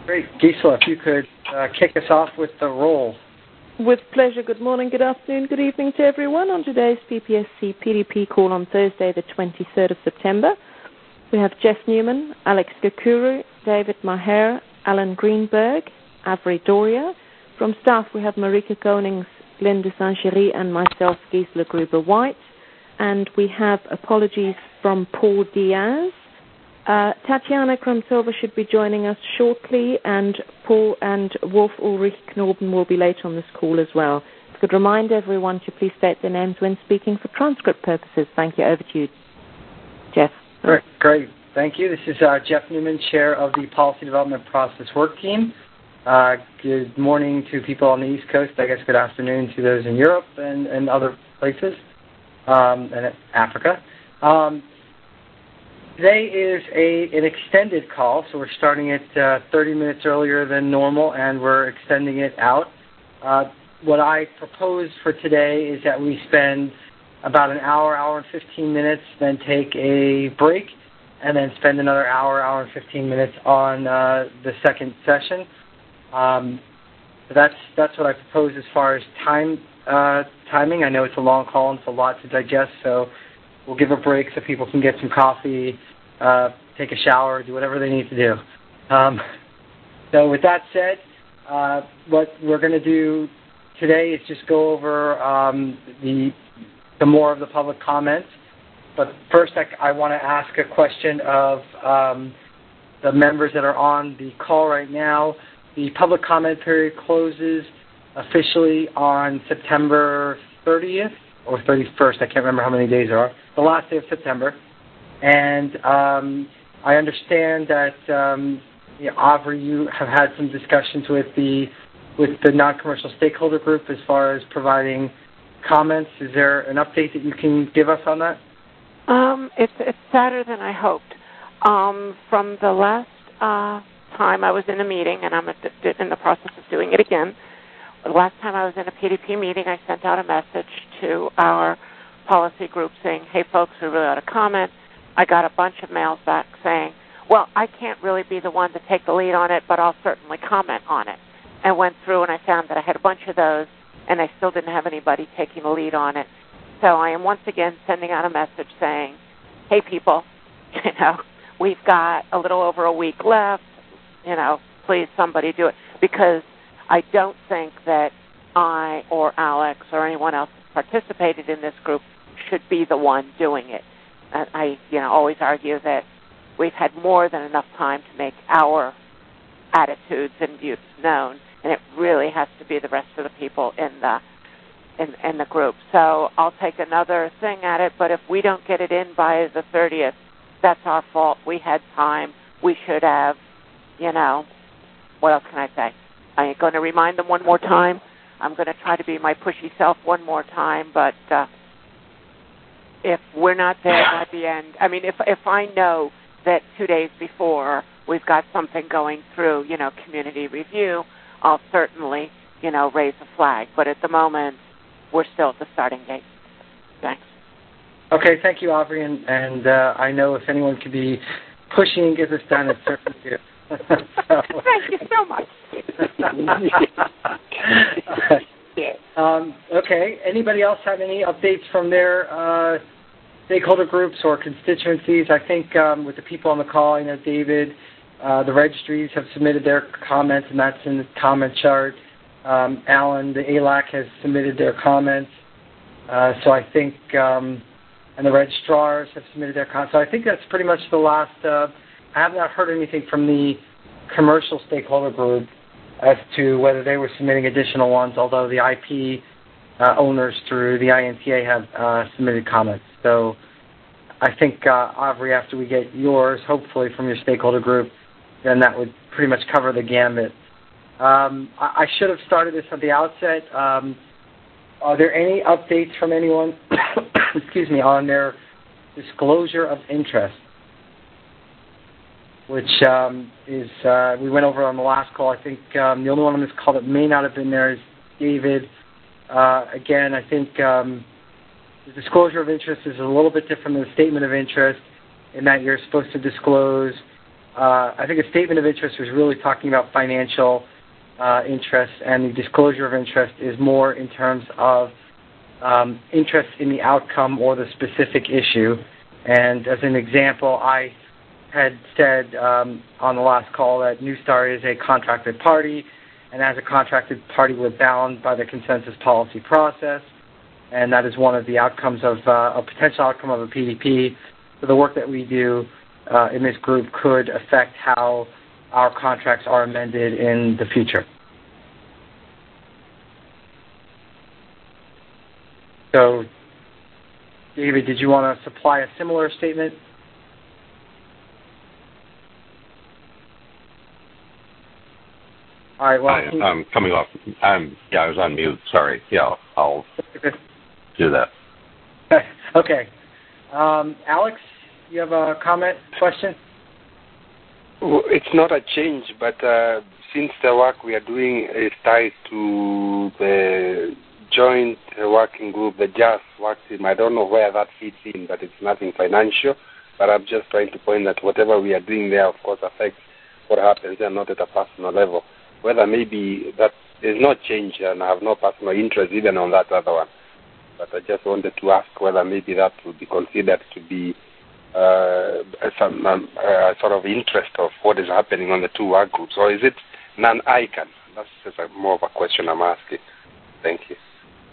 Great. Gisela, if you could kick us off with the roll. With pleasure. Good morning, good afternoon, good evening to everyone on today's PPSC PDP call on Thursday, the 23rd of September. We have Jeff Newman, Alex Gakuru, David Maher, Alan Greenberg, Avery Doria. From staff, we have Marika Konings, Linda Sanchery, and myself, Gisela Gruber-White. And we have apologies from Paul Diaz. Tatiana Kromtova should be joining us shortly, and Paul and Wolf Ulrich Knorben will be late on this call as well. I could remind everyone to please state their names when speaking for transcript purposes. Thank you. Over to you, Jeff. Great. Thank you. This is Jeff Newman, Chair of the Policy Development Process Work Team. Good morning to people on the East Coast. I guess good afternoon to those in Europe and other places, and Africa. Today is an extended call, so we're starting it 30 minutes earlier than normal, and we're extending it out. What I propose for today is that we spend about an hour and 15 minutes, then take a break, and then spend another hour and 15 minutes on the second session. That's what I propose as far as timing. I know it's a long call and it's a lot to digest, so we'll give a break so people can get some coffee, take a shower, do whatever they need to do. So with that said, what we're going to do today is just go over the more of the public comments. But first, I want to ask a question of the members that are on the call right now. The public comment period closes officially on September 30th or 31st. I can't remember how many days there are. The last day of September. And I understand that, Aubrey, you have had some discussions with the non-commercial stakeholder group as far as providing comments. Is there an update that you can give us on that? It's sadder than I hoped. From the last time I was in a meeting, and I'm in the process of doing it again, the last time I was in a PDP meeting, I sent out a message to our policy group saying, hey, folks, we really ought to comment. I got a bunch of mails back saying, well, I can't really be the one to take the lead on it, but I'll certainly comment on it. And went through and I found that I had a bunch of those, and I still didn't have anybody taking the lead on it. So I am once again sending out a message saying, hey, people, we've got a little over a week left. Please somebody do it. Because I don't think that I or Alex or anyone else who participated in this group should be the one doing it. I always argue that we've had more than enough time to make our attitudes and views known, and it really has to be the rest of the people in the group. So I'll take another thing at it, but if we don't get it in by the 30th, that's our fault. We had time. We should have, what else can I say? I'm going to remind them one more time. I'm going to try to be my pushy self one more time, but if we're not there by the end, if I know that 2 days before we've got something going through, community review, I'll certainly, raise a flag. But at the moment, we're still at the starting gate. Thanks. Okay, thank you, Aubrey. And I know if anyone could be pushing and get this done, it's certainly you. Thank you so much. Okay. Anybody else have any updates from their stakeholder groups or constituencies? I think with the people on the call, David, the registries have submitted their comments, and that's in the comment chart. Alan, the ALAC, has submitted their comments. So I think, and the registrars have submitted their comments. So I think that's pretty much the last. I have not heard anything from the commercial stakeholder group as to whether they were submitting additional ones, although the IP owners through the INTA have submitted comments. So I think, Aubrey, after we get yours, hopefully from your stakeholder group, then that would pretty much cover the gambit. I should have started this at the outset. Are there any updates from anyone, excuse me, on their disclosure of interest? Which is, we went over on the last call. I think the only one on this call that may not have been there is David. Again, I think the disclosure of interest is a little bit different than the statement of interest in that you're supposed to disclose I think a statement of interest was really talking about financial interest, and the disclosure of interest is more in terms of interest in the outcome or the specific issue. And as an example, I had said on the last call that Newstar is a contracted party, and as a contracted party, we're bound by the consensus policy process, and that is one of the outcomes of a potential outcome of a PDP. So the work that we do in this group could affect how our contracts are amended in the future. So, David, did you want to supply a similar statement? All right. Well, I'm coming off. I was on mute. Sorry. Yeah, I'll do that. Okay. Alex, you have a comment, question? Well, it's not a change, but since the work we are doing is tied to the joint working group, the JAS work team, I don't know where that fits in, but it's nothing financial. But I'm just trying to point that whatever we are doing there, of course, affects what happens there, not at a personal level. Whether maybe that there's no change and I have no personal interest even on that other one. But I just wanted to ask whether maybe that would be considered to be some sort of interest of what is happening on the two work groups, or is it non-ICANN? That's just more of a question I'm asking. Thank you.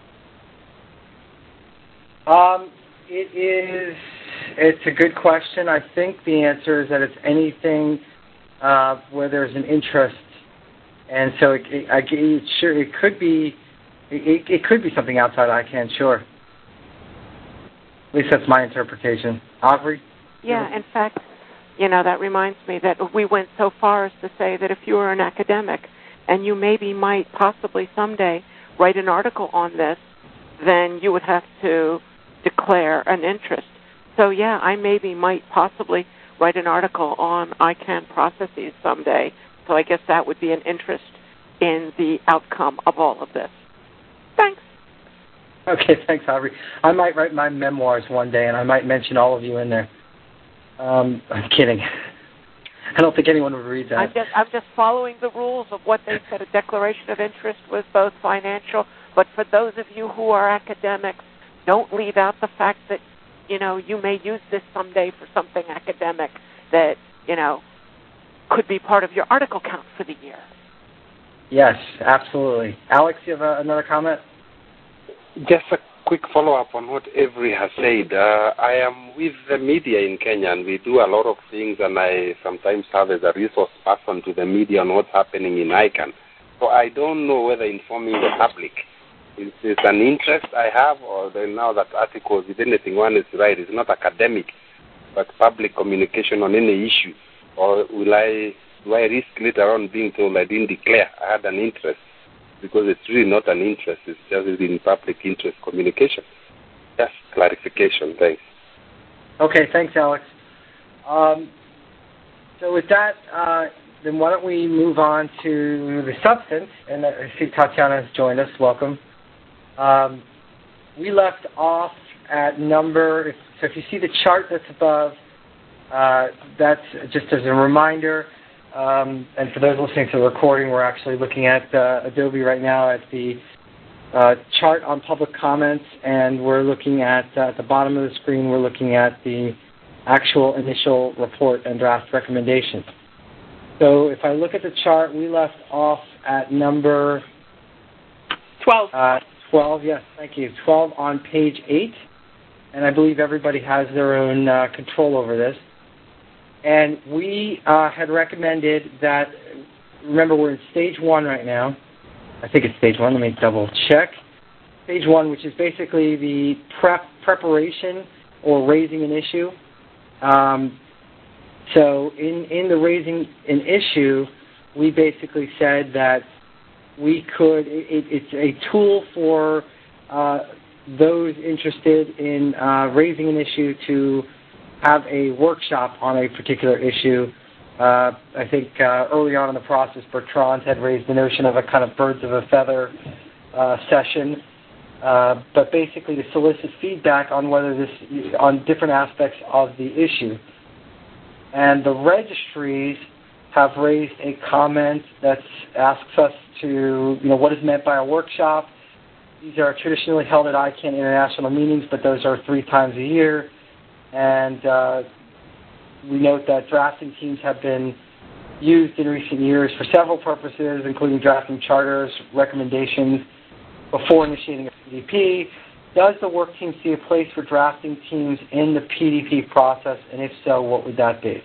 It's a good question. I think the answer is that it's anything where there's an interest, and so it could be something outside ICANN, sure. At least that's my interpretation. Aubrey? Yeah, in fact, that reminds me that we went so far as to say that if you were an academic and you might possibly someday write an article on this, then you would have to declare an interest. So, yeah, I might possibly write an article on ICANN processes someday. So I guess that would be an interest in the outcome of all of this. Thanks. Okay, thanks, Aubrey. I might write my memoirs one day, and I might mention all of you in there. I'm kidding. I don't think anyone would read that. I'm just following the rules of what they said. A declaration of interest was both financial, but for those of you who are academics, don't leave out the fact that, you may use this someday for something academic that, could be part of your article count for the year. Yes, absolutely. Alex, you have another comment? Just a quick follow-up on what Avery has said. I am with the media in Kenya, and we do a lot of things, and I sometimes serve as a resource person to the media on what's happening in ICANN. So I don't know whether informing the public is an interest I have, or now that articles, if anything, one is right, it's not academic, but public communication on any issue. Or do I risk later on being told I didn't declare I had an interest? Because it's really not an interest, it's just in public interest communication. Just clarification, thanks. Okay, thanks, Alex. So with that, then why don't we move on to the substance, and I see Tatiana has joined us, welcome. We left off at number, so if you see the chart that's above, that's just as a reminder, and for those listening to the recording, we're actually looking at Adobe right now at the chart on public comments, and we're looking at the bottom of the screen, we're looking at the actual initial report and draft recommendations. So if I look at the chart, we left off at number 12. 12, yes, thank you. 12 on page 8, and I believe everybody has their own control over this. And we had recommended that, remember we're in stage 1 right now. I think it's stage 1, let me double check. Stage 1, which is basically the preparation or raising an issue. So in the raising an issue, we basically said that we could, it's a tool for those interested in raising an issue to have a workshop on a particular issue. I think early on in the process, Bertrand had raised the notion of a kind of birds of a feather session, but basically to solicit feedback on whether on different aspects of the issue. And the registries have raised a comment that asks us to, what is meant by a workshop. These are traditionally held at ICANN international meetings, but those are 3 times a year. And we note that drafting teams have been used in recent years for several purposes, including drafting charters, recommendations before initiating a PDP. Does the work team see a place for drafting teams in the PDP process, and if so, what would that be?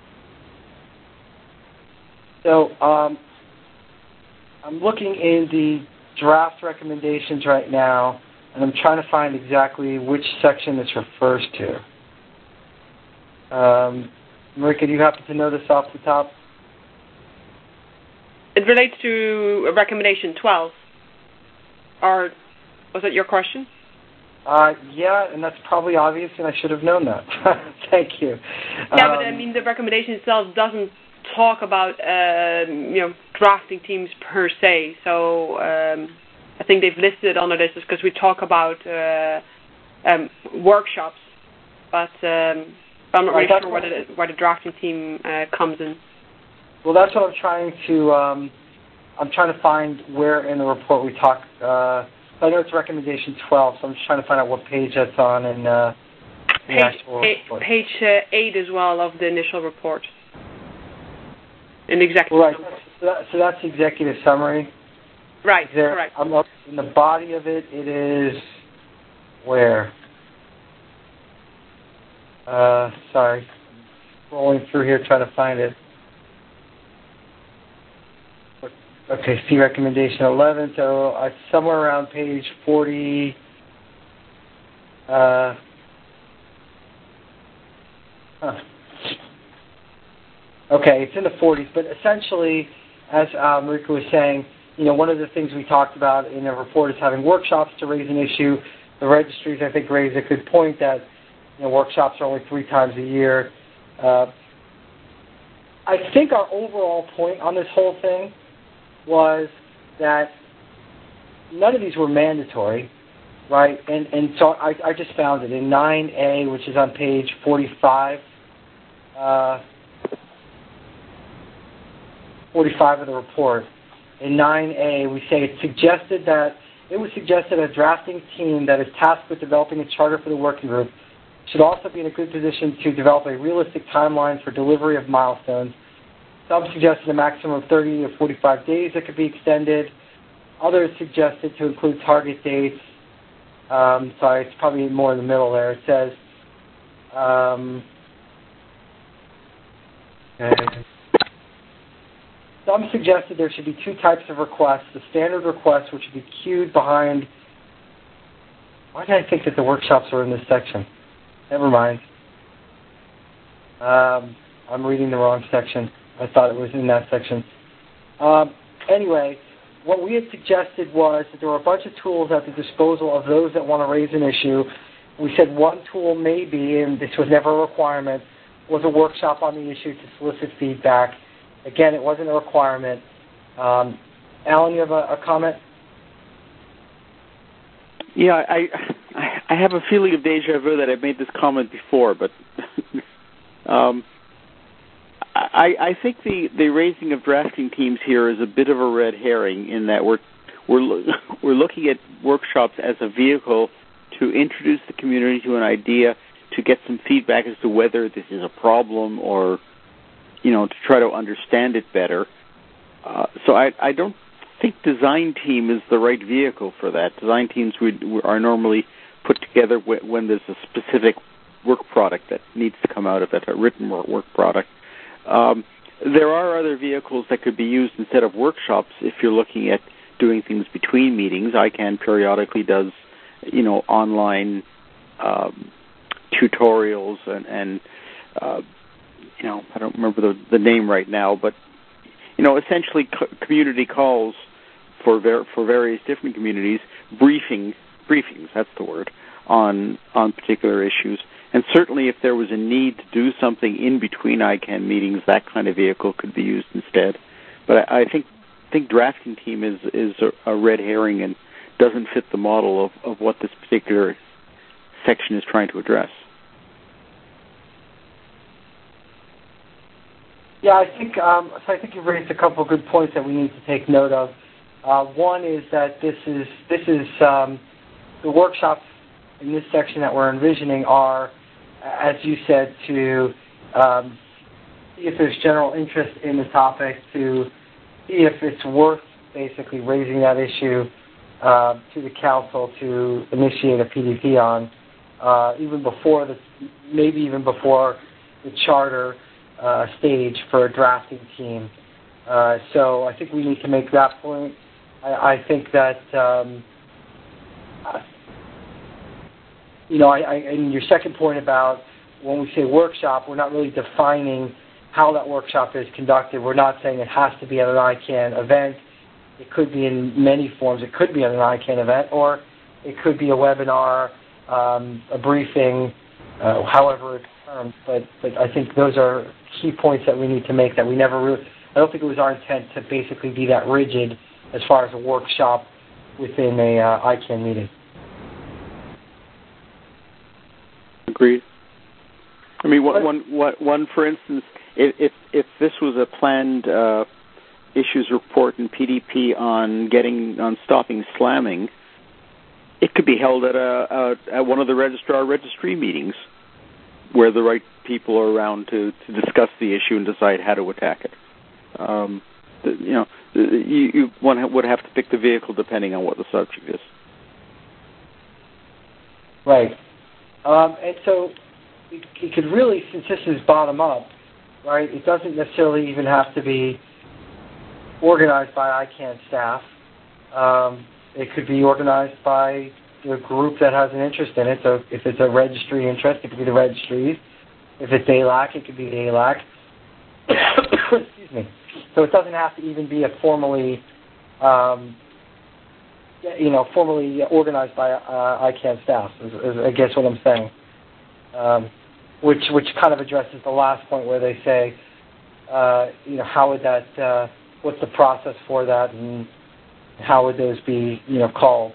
So I'm looking in the draft recommendations right now, and I'm trying to find exactly which section this refers to. Marika, do you happen to know this off the top? It relates to recommendation 12. Or was that your question? Yeah, and that's probably obvious, and I should have known that. Thank you. Yeah, but I mean, the recommendation itself doesn't talk about drafting teams per se. So I think they've listed under this because we talk about workshops, but I'm not really sure where the drafting team comes in. Well, that's what I'm trying to find where in the report we talk. I know it's recommendation 12, so I'm just trying to find out what page that's on in the actual report. Page 8 as well of the initial report. In the executive summary. So that's the executive summary? Right, correct. I'm up in the body of it. It is where? Sorry. Scrolling through here trying to find it. Okay, see recommendation 11. So somewhere around page 40. Okay, it's in the 40s, but essentially, as Marika was saying, one of the things we talked about in the report is having workshops to raise an issue. The registries, I think, raise a good point that workshops are only 3 times a year. I think our overall point on this whole thing was that none of these were mandatory, right? And so I just found it in 9A, which is on page 45. 45 of the report. In 9A, we say it was suggested a drafting team that is tasked with developing a charter for the working group should also be in a good position to develop a realistic timeline for delivery of milestones. Some suggested a maximum of 30 or 45 days that could be extended. Others suggested to include target dates. Sorry, it's probably more in the middle there. It says, some suggested there should be 2 types of requests. The standard request, which would be queued behind. Why did I think that the workshops were in this section? Never mind. I'm reading the wrong section. I thought it was in that section. Anyway, what we had suggested was that there were a bunch of tools at the disposal of those that want to raise an issue. We said one tool may be, and this was never a requirement, was a workshop on the issue to solicit feedback. Again, it wasn't a requirement. Alan, you have a comment? Yeah, I have a feeling of deja vu that I've made this comment before, but I think the raising of drafting teams here is a bit of a red herring in that we're looking at workshops as a vehicle to introduce the community to an idea, to get some feedback as to whether this is a problem or to try to understand it better. So I don't think design team is the right vehicle for that. Design teams are normally put together when there's a specific work product that needs to come out of it, a written work product. There are other vehicles that could be used instead of workshops if you're looking at doing things between meetings. ICANN periodically does, online tutorials and I don't remember the name right now, but essentially community calls for various different communities, briefings, that's the word, on particular issues. And certainly if there was a need to do something in between ICANN meetings, that kind of vehicle could be used instead. But I think drafting team is a red herring and doesn't fit the model of what this particular section is trying to address. Yeah, I think you've raised a couple of good points that we need to take note of. One is that this is the workshops in this section that we're envisioning are, as you said, to see if there's general interest in the topic, to see if it's worth basically raising that issue to the council to initiate a PDP on, maybe even before the charter stage for a drafting team. So I think we need to make that point. I think that, and your second point about when we say workshop, we're not really defining how that workshop is conducted. We're not saying it has to be at an ICANN event. It could be in many forms. It could be at an ICANN event, or it could be a webinar, a briefing, however it's termed. But I think those are key points that we need to make that we never really, I don't think it was our intent to basically be that rigid as far as a workshop within a ICANN meeting. Agreed. I mean, one for instance, if this was a planned issues report in PDP on stopping slamming, it could be held at one of the registry meetings, where the right people are around to discuss the issue and decide how to attack it. One would have to pick the vehicle depending on what the subject is. Right. And so it could really, since this is bottom up, right, it doesn't necessarily even have to be organized by ICANN staff. It could be organized by the group that has an interest in it. So if it's a registry interest, it could be the registries. If it's ALAC, it could be the ALAC. Excuse me. So it doesn't have to even be a formally organized by ICANN staff, is I guess what I'm saying. Which kind of addresses the last point where they say, how would that, what's the process for that, and how would those be, called?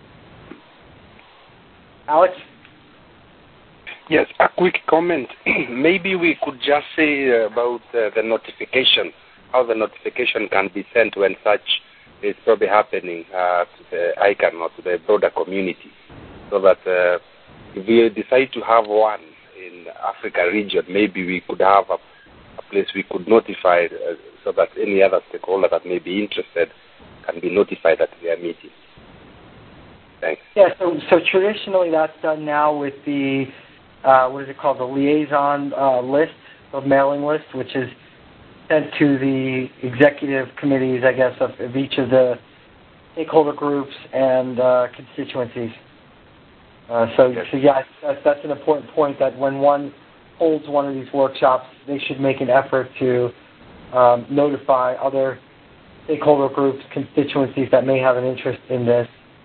Alex? Yes, a quick comment. Maybe we could just say about the notification, how the notification can be sent when such is probably happening to the ICANN or to the broader community, so that if we decide to have one in Africa region, maybe we could have a place we could notify so that any other stakeholder that may be interested can be notified at their meeting. Thanks. Yeah, so traditionally that's done now with the, what is it called, the liaison list, the mailing list, which is sent to the executive committees, I guess, of each of the stakeholder groups and constituencies. So yeah, that's an important point, that when one holds one of these workshops, they should make an effort to notify other stakeholder groups, constituencies that may have an interest in this.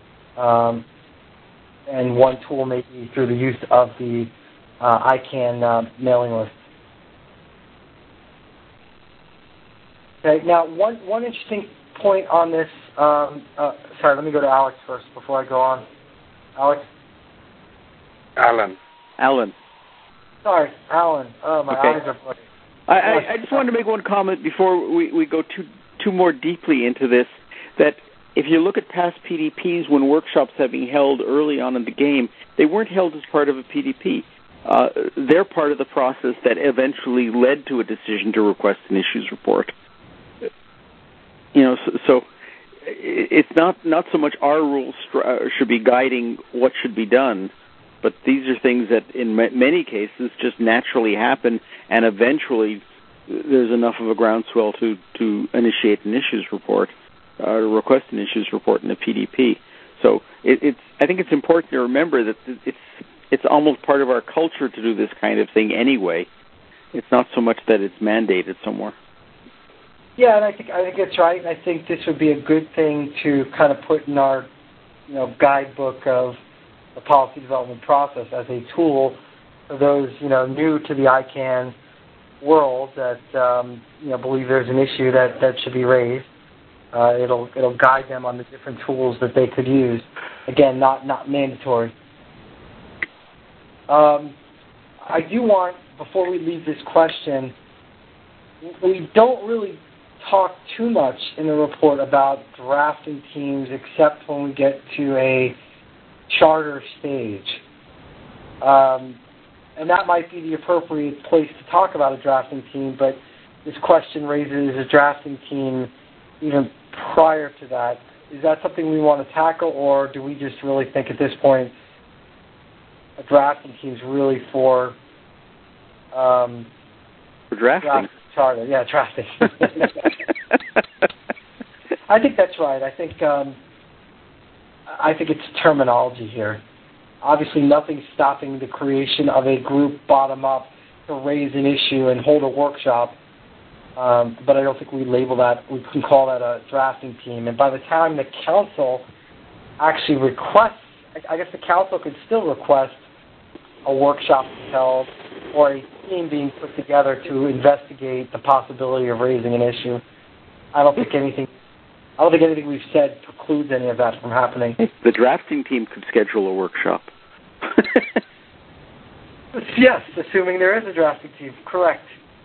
And one tool may be through the use of the ICANN mailing list. Okay, now one interesting point on this, sorry, let me go to Alex first before I go on. Alex? Alan. Sorry, Alan. Oh, my eyes are bloody. I just wanted to make one comment before we go too more deeply into this, that if you look at past PDPs, when workshops have been held early on in the game, they weren't held as part of a PDP. They're part of the process that eventually led to a decision to request an issues report. So it's not so much our rules should be guiding what should be done, but these are things that in many cases just naturally happen, and eventually there's enough of a groundswell to initiate an issues report, or request an issues report in a PDP. So I think it's important to remember that it's almost part of our culture to do this kind of thing anyway. It's not so much that it's mandated somewhere. Yeah, and I think that's right. And I think this would be a good thing to kind of put in our, guidebook of the policy development process as a tool for those, new to the ICANN world that, believe there's an issue that should be raised. It'll guide them on the different tools that they could use. Again, not mandatory. I do want, before we leave this question, we don't really talk too much in the report about drafting teams except when we get to a charter stage. And that might be the appropriate place to talk about a drafting team, but this question raises a drafting team even prior to that. Is that something we want to tackle, or do we just really think at this point a drafting team is really for drafting? Charter, yeah, drafting. I think that's right. I think it's terminology here. Obviously, nothing's stopping the creation of a group bottom-up to raise an issue and hold a workshop, but I don't think we can call that a drafting team. And by the time the council actually requests, I guess the council could still request a workshop held or a team being put together to investigate the possibility of raising an issue. I don't think anything we've said precludes any of that from happening. The drafting team could schedule a workshop. Yes, assuming there is a drafting team. Correct.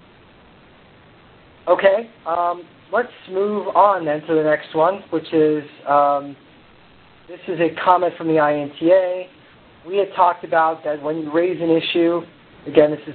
Okay, let's move on then to the next one, which is, this is a comment from the INTA. We had talked about that when you raise an issue, again, this is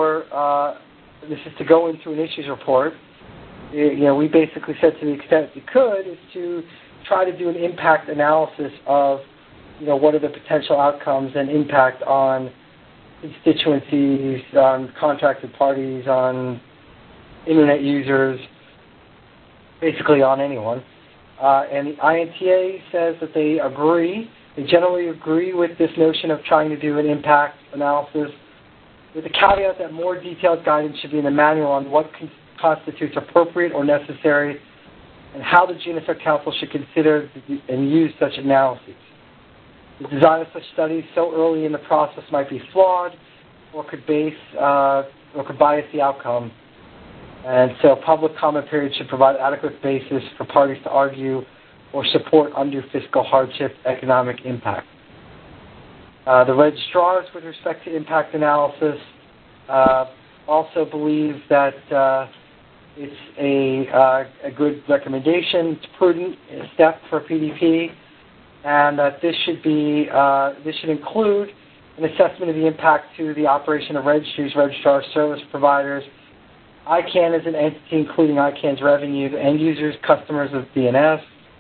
to go into an issues report. We basically said to the extent you could is to try to do an impact analysis of, what are the potential outcomes and impact on constituencies, on contracted parties, on Internet users, basically on anyone. And the INTA says that they generally agree with this notion of trying to do an impact analysis, with the caveat that more detailed guidance should be in the manual on what constitutes appropriate or necessary and how the GNSS Council should consider and use such analyses. The design of such studies so early in the process might be flawed or could bias the outcome. And so public comment periods should provide adequate basis for parties to argue or support undue fiscal hardship, economic impact. The registrars, with respect to impact analysis, also believe that it's a good recommendation, it's prudent step for PDP, and that this should include an assessment of the impact to the operation of registries, registrars, service providers, ICANN as an entity, including ICANN's revenue, to end users, customers of DNS.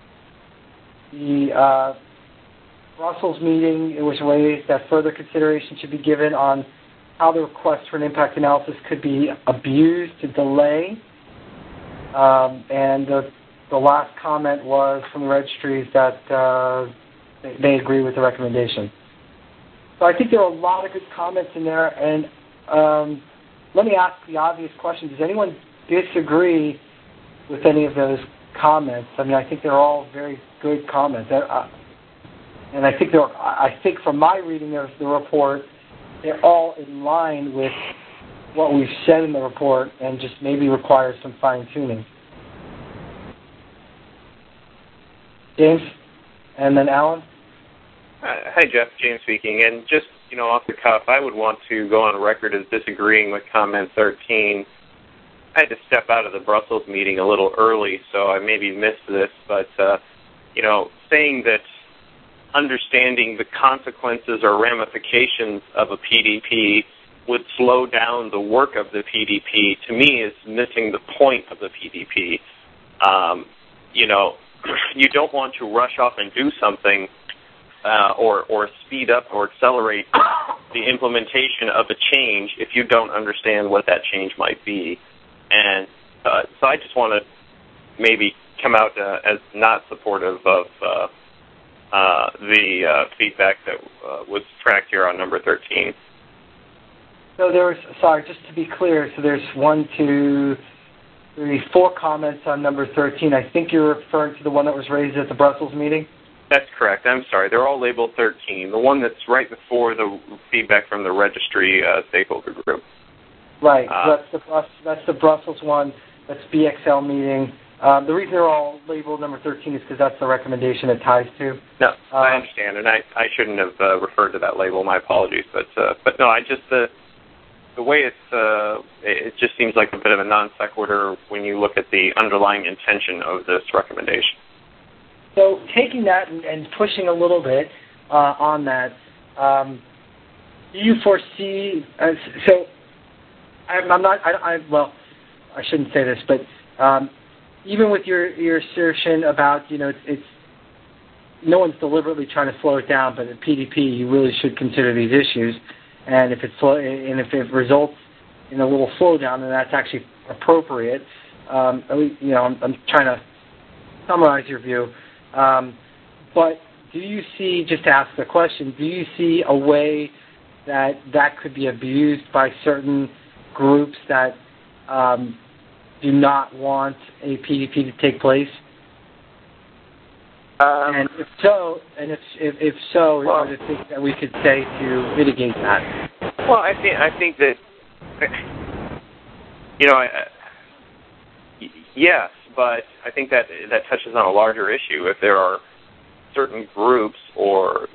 The Brussels meeting, it was raised that further consideration should be given on how the request for an impact analysis could be abused to delay. And the last comment was from the registries that they agree with the recommendation. So I think there are a lot of good comments in there, and let me ask the obvious question. Does anyone disagree with any of those comments? I mean, I think they're all very good comments. And I think from my reading of the report, they're all in line with what we've said in the report and just maybe require some fine-tuning. James? And then Alan? Hi, Jeff. James speaking. And just, off the cuff, I would want to go on record as disagreeing with comment 13. I had to step out of the Brussels meeting a little early, so I maybe missed this, but, saying that understanding the consequences or ramifications of a PDP would slow down the work of the PDP, to me, is missing the point of the PDP. You don't want to rush off and do something or speed up or accelerate the implementation of a change if you don't understand what that change might be. And so I just want to maybe come out as not supportive of the feedback that was tracked here on number 13. So just to be clear, so there's 1, 2, 3, 4 comments on number 13. I think you're referring to the one that was raised at the Brussels meeting? That's correct. I'm sorry. They're all labeled 13. The one that's right before the feedback from the registry stakeholder group. Right. That's the Brussels one. That's BXL meeting. The reason they're all labeled number 13 is because that's the recommendation it ties to. No, I understand, and I shouldn't have referred to that label. My apologies, but no, I just the way it just seems like a bit of a non sequitur when you look at the underlying intention of this recommendation. So taking that and pushing a little bit on that, do you foresee? Well, I shouldn't say this, but even with your assertion about it's no one's deliberately trying to slow it down, but at PDP you really should consider these issues, and if it results in a little slowdown, then that's actually appropriate. At least, I'm trying to summarize your view, but do you see? Just to ask the question, do you see a way that could be abused by certain groups that do not want a PDP to take place? And if so, are there things that we could say to mitigate that? Well, I think that yes, but I think that touches on a larger issue. If there are certain groups or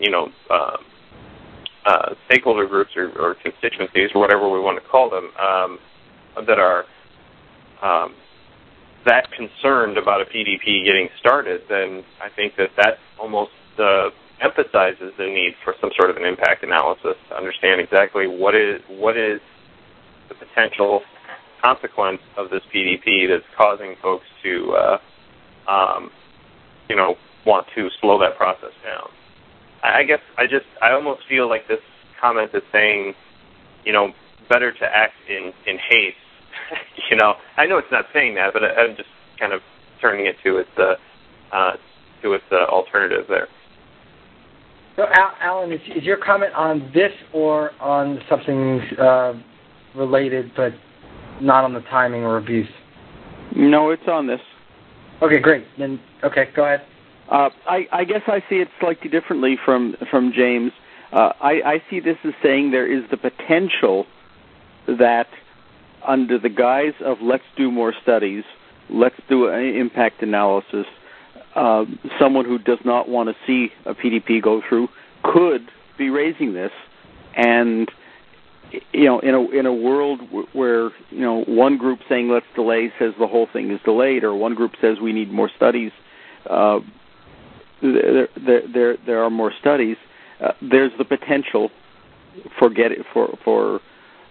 stakeholder groups or constituencies or whatever we want to call them that are that concerned about a PDP getting started, then I think that almost emphasizes the need for some sort of an impact analysis to understand exactly what is the potential consequence of this PDP that's causing folks to want to slow that process down. I guess I almost feel like this comment is saying, better to act in haste. I know it's not saying that, but I'm just kind of turning it to its alternative there. So, Alan, is your comment on this or on something related, but not on the timing or abuse? No, it's on this. Okay, great. Then, go ahead. I guess I see it slightly differently from James. I see this as saying there is the potential that under the guise of let's do more studies, let's do an impact analysis, someone who does not want to see a PDP go through could be raising this, and in a world where one group saying let's delay says the whole thing is delayed, or one group says we need more studies, there are more studies. There's the potential for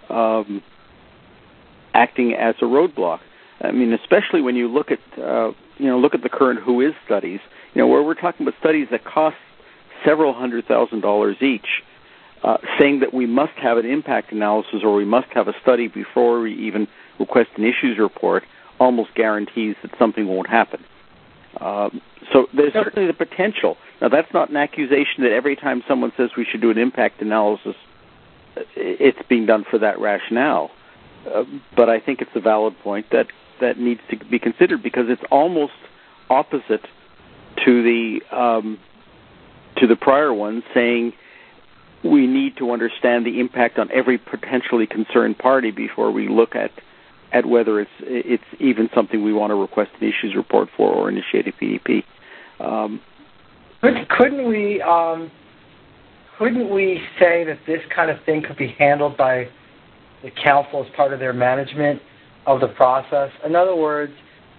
acting as a roadblock. I mean, especially when you look at the current Who Is studies, where we're talking about studies that cost several $100,000 each, saying that we must have an impact analysis or we must have a study before we even request an issues report almost guarantees that something won't happen. So there's certainly the potential. Now, that's not an accusation that every time someone says we should do an impact analysis, it's being done for that rationale. But I think it's a valid point that needs to be considered, because it's almost opposite to the prior one, saying we need to understand the impact on every potentially concerned party before we look at whether it's even something we want to request an issues report for or initiate a PDP. Couldn't we say that this kind of thing could be handled by the council as part of their management of the process? In other words,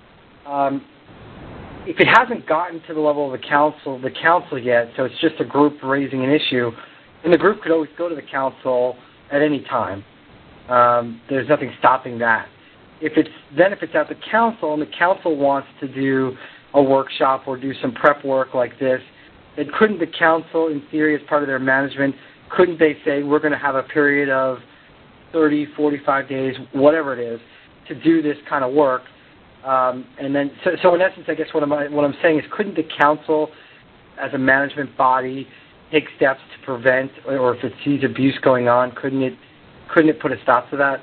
if it hasn't gotten to the level of the council yet, so it's just a group raising an issue, then the group could always go to the council at any time. There's nothing stopping that. If it's at the council and the council wants to do a workshop or do some prep work like this, then couldn't the council, in theory, as part of their management, couldn't they say we're going to have a period of 30, 45 days, whatever it is, to do this kind of work? And then, so in essence, I guess what I'm saying is, couldn't the council, as a management body, take steps to prevent, or if it sees abuse going on, couldn't it put a stop to that?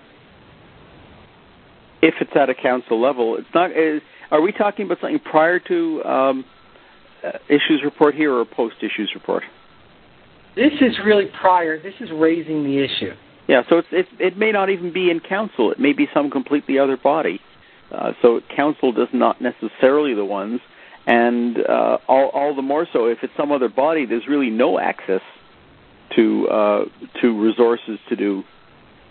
If it's at a council level, it's not. Are we talking about something prior to issues report here or post issues report? This is really prior. This is raising the issue. Yeah, so it may not even be in council. It may be some completely other body. So council does not necessarily the ones, and all the more so if it's some other body. There's really no access to resources to do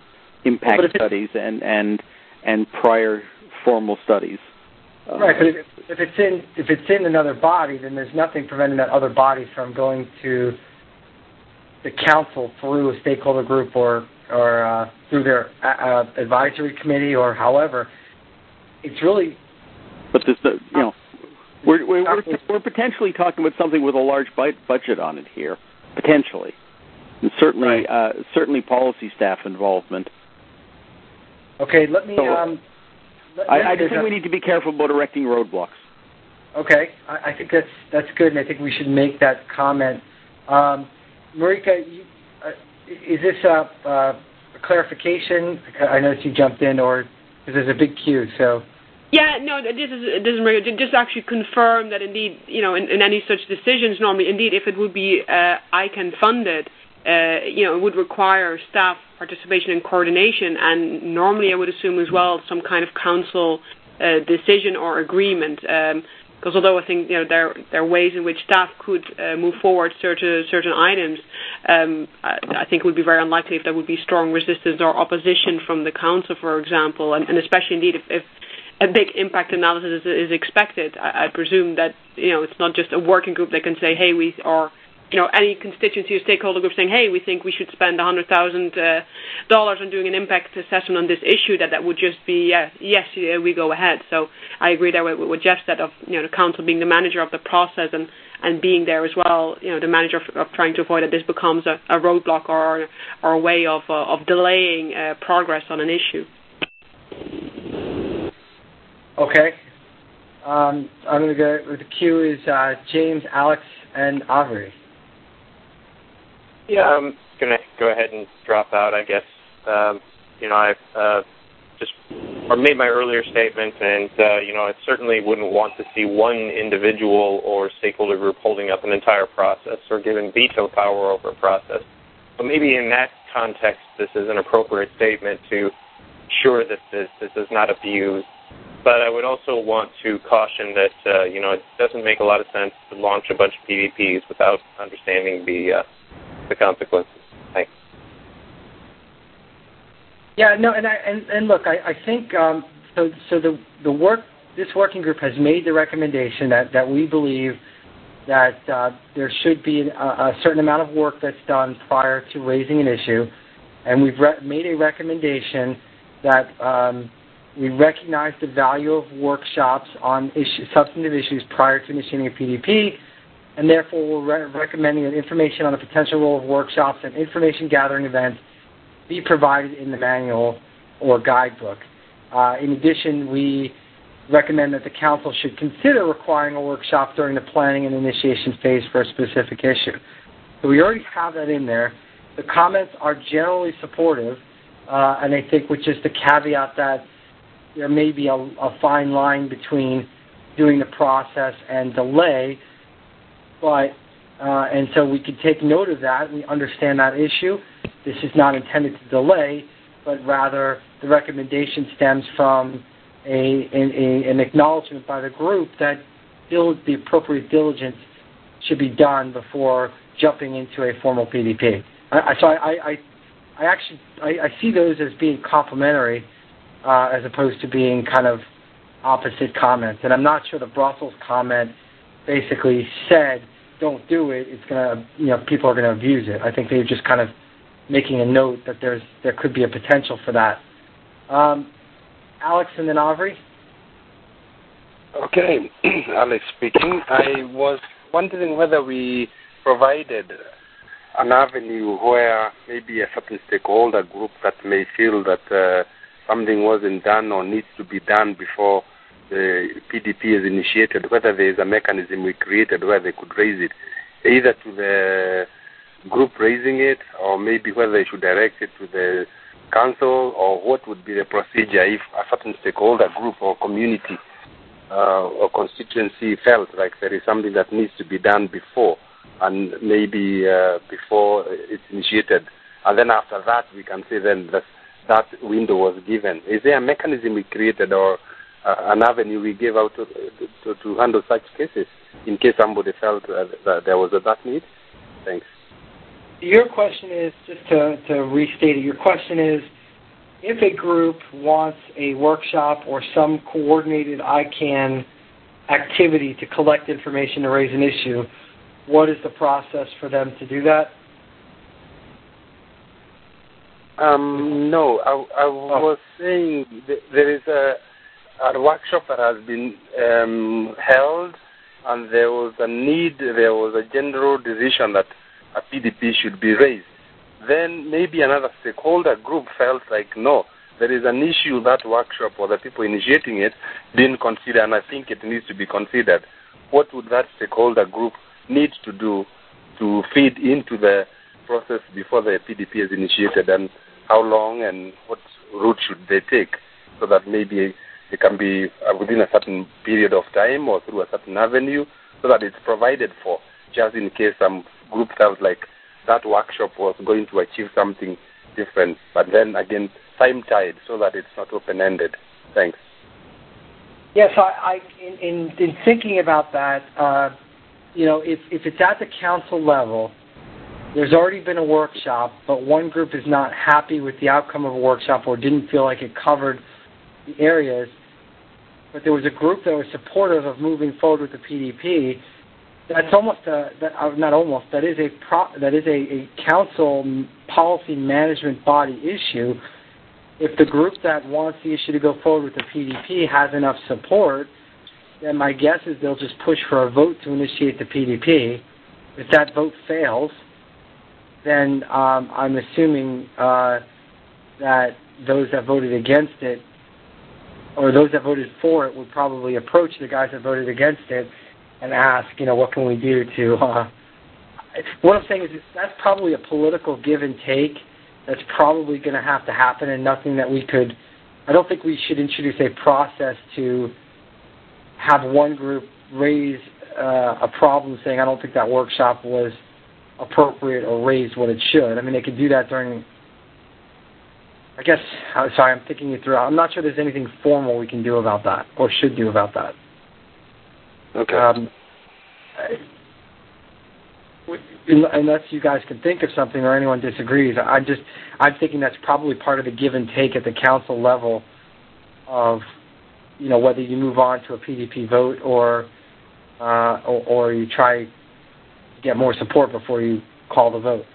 impact studies and prior formal studies. Right, but if it's in another body, then there's nothing preventing that other body from going to the council through a stakeholder group or through their advisory committee or however. It's really. But there's we're potentially talking about something with a large budget on it here, potentially, and certainly certainly policy staff involvement. Okay, let me. I just think we need to be careful about erecting roadblocks. Okay, I think that's good, and I think we should make that comment. Marika, is this a clarification? I noticed you jumped in, or because there's a big queue, so. Yeah, no, this is Marika. Just actually confirm that indeed, in any such decisions, normally, indeed, if it would be ICANN funded, it would require staff participation and coordination, and normally I would assume as well some kind of council decision or agreement. Because although I think there are ways in which staff could move forward certain items, I think it would be very unlikely if there would be strong resistance or opposition from the council, for example, and especially indeed if a big impact analysis is expected. I presume that it's not just a working group that can say, hey, any constituency or stakeholder group saying, hey, we think we should spend $100,000 on doing an impact assessment on this issue, that would just be, yes, we go ahead. So I agree there with what Jeff said of the council being the manager of the process and being there as well, the manager of trying to avoid that this becomes a roadblock or a way of delaying progress on an issue. Okay. I'm going to go with the queue is James, Alex, and Avery. Yeah, I'm going to go ahead and drop out, I guess. I've just made my earlier statement, and, I certainly wouldn't want to see one individual or stakeholder group holding up an entire process or giving veto power over a process. But maybe in that context, this is an appropriate statement to ensure that this is not abused. But I would also want to caution that, it doesn't make a lot of sense to launch a bunch of PDPs without understanding the consequences. Thanks. Yeah, no, and look, I think this working group has made the recommendation that we believe that there should be a certain amount of work that's done prior to raising an issue, and we've made a recommendation that we recognize the value of workshops on substantive issues prior to initiating a PDP, and therefore we're recommending that information on the potential role of workshops and information gathering events be provided in the manual or guidebook. In addition, we recommend that the council should consider requiring a workshop during the planning and initiation phase for a specific issue. So we already have that in there. The comments are generally supportive, and I think with just the caveat that there may be a fine line between doing the process and delay, and so we could take note of that. We understand that issue. This is not intended to delay, but rather the recommendation stems from an acknowledgement by the group that the appropriate diligence should be done before jumping into a formal PDP. So I see those as being complementary as opposed to being kind of opposite comments. And I'm not sure the Brussels comment basically said, don't do it. It's gonna, people are going to abuse it. I think they're just kind of making a note that there could be a potential for that. Alex and then Avery. Okay, Alex speaking. I was wondering whether we provided an avenue where maybe a certain stakeholder group that may feel that something wasn't done or needs to be done before the PDP is initiated, whether there is a mechanism we created where they could raise it, either to the group raising it, or maybe whether they should direct it to the council, or what would be the procedure if a certain stakeholder group or community or constituency felt like there is something that needs to be done before, and maybe before it's initiated. And then after that, we can say then that window was given. Is there a mechanism we created or an avenue we gave out to handle such cases in case somebody felt that there was that need? Thanks. Your question is, just to restate it, your question is, if a group wants a workshop or some coordinated ICANN activity to collect information to raise an issue, what is the process for them to do that? No, I was saying there is a workshop that has been held, and there was a general decision that a PDP should be raised. Then maybe another stakeholder group felt like, no, there is an issue that workshop or the people initiating it didn't consider, and I think it needs to be considered. What would that stakeholder group need to do to feed into the process before the PDP is initiated, and how long and what route should they take, so that maybe it can be within a certain period of time or through a certain avenue, so that it's provided for, just in case some group felt like that workshop was going to achieve something different, but then again, time-tied, so that it's not open-ended. Thanks. Yes, in thinking about that, if it's at the council level, there's already been a workshop, but one group is not happy with the outcome of a workshop or didn't feel like it covered the areas, but there was a group that was supportive of moving forward with the PDP. That's that is a council policy management body issue. If the group that wants the issue to go forward with the PDP has enough support, then my guess is they'll just push for a vote to initiate the PDP. If that vote fails, then I'm assuming that those that voted against it, or those that voted for it, would probably approach the guys that voted against it and ask, what can we do to... what I'm saying is that's probably a political give and take that's probably going to have to happen, and nothing that we could... I don't think we should introduce a process to have one group raise a problem saying, I don't think that workshop was appropriate or raised what it should. I mean, they could do that during... I guess, sorry, I'm thinking it through. I'm not sure there's anything formal we can do about that or should do about that. Okay. Unless you guys can think of something or anyone disagrees, I'm thinking that's probably part of the give and take at the council level of, whether you move on to a PDP vote or you try to get more support before you call the vote.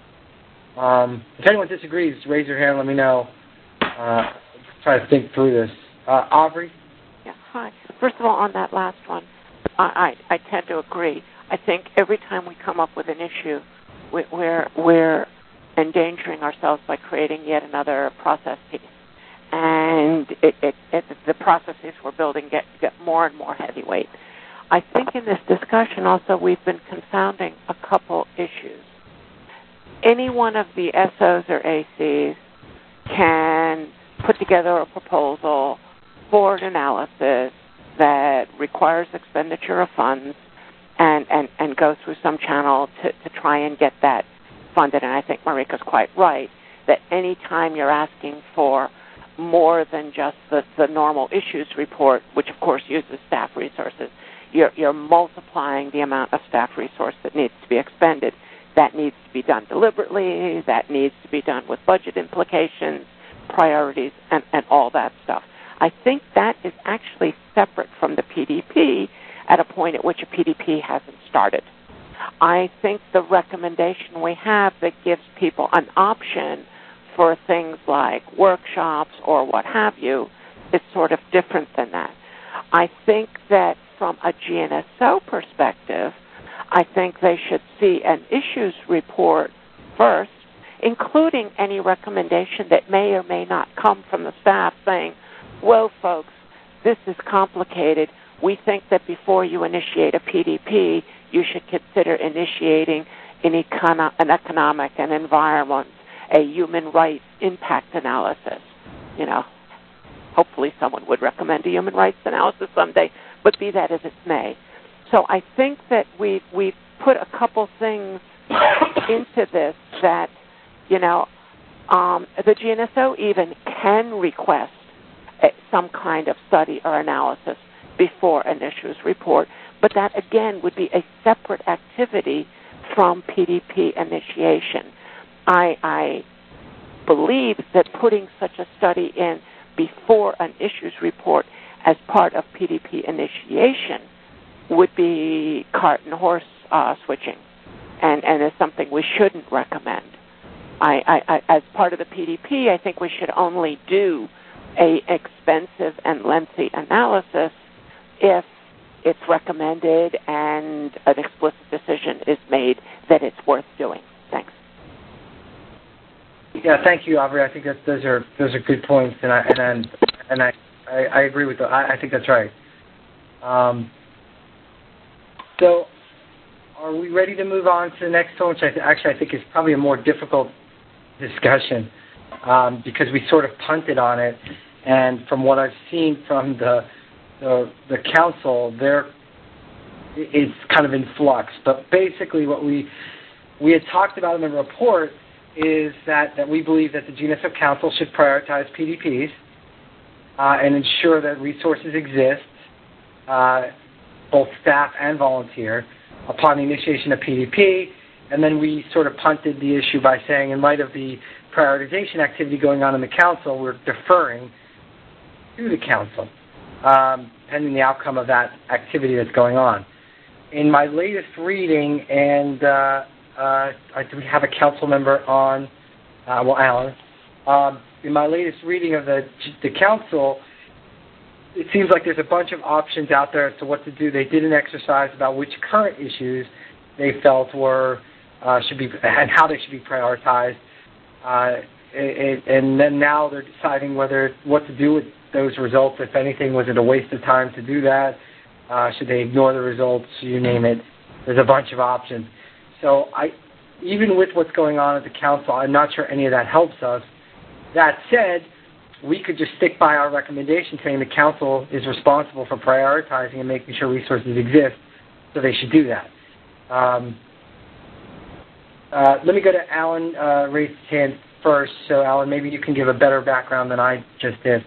If anyone disagrees, raise your hand. Let me know. Try to think through this. Aubrey? Yeah, hi. First of all, on that last one, I tend to agree. I think every time we come up with an issue, we're endangering ourselves by creating yet another process piece. And the processes we're building get more and more heavyweight. I think in this discussion also we've been confounding a couple issues. Any one of the SOs or ACs can put together a proposal for an analysis that requires expenditure of funds and go through some channel to try and get that funded. And I think Marika's quite right that any time you're asking for more than just the normal issues report, which of course uses staff resources, you're multiplying the amount of staff resource that needs to be expended. That needs to be done deliberately. That needs to be done with budget implications, priorities, and all that stuff. I think that is actually separate from the PDP at a point at which a PDP hasn't started. I think the recommendation we have that gives people an option for things like workshops or what have you is sort of different than that. I think that from a GNSO perspective, I think they should see an issues report first, including any recommendation that may or may not come from the staff saying, well, folks, this is complicated. We think that before you initiate a PDP, you should consider initiating an economic and environment, a human rights impact analysis. Hopefully someone would recommend a human rights analysis someday, but be that as it may. So I think that we've put a couple things into this that, the GNSO even can request some kind of study or analysis before an issues report, but that, again, would be a separate activity from PDP initiation. I believe that putting such a study in before an issues report as part of PDP initiation would be cart and horse switching, and is something we shouldn't recommend. I, as part of the PDP, I think we should only do a expensive and lengthy analysis if it's recommended and an explicit decision is made that it's worth doing. Thanks. Yeah, thank you, Aubrey. I think that those are good points, and I agree with that. I think that's right. So, are we ready to move on to the next one, which I think is probably a more difficult discussion because we sort of punted on it, and from what I've seen from the council, it's kind of in flux. But basically, what we had talked about in the report is that we believe that the GNSO Council should prioritize PDPs and ensure that resources exist, both staff and volunteer, upon the initiation of PDP. And then we sort of punted the issue by saying, in light of the prioritization activity going on in the council, we're deferring to the council, pending the outcome of that activity that's going on. In my latest reading, and we have a council member on, Alan. In my latest reading of the council, it seems like there's a bunch of options out there as to what to do. They did an exercise about which current issues they felt should be and how they should be prioritized, and then now they're deciding what to do with those results. If anything, was it a waste of time to do that? Should they ignore the results? You name it. There's a bunch of options. So even with what's going on at the council, I'm not sure any of that helps us. That said, we could just stick by our recommendation saying the council is responsible for prioritizing and making sure resources exist, so they should do that. Let me go to Alan, raise his hand first. So, Alan, maybe you can give a better background than I just did.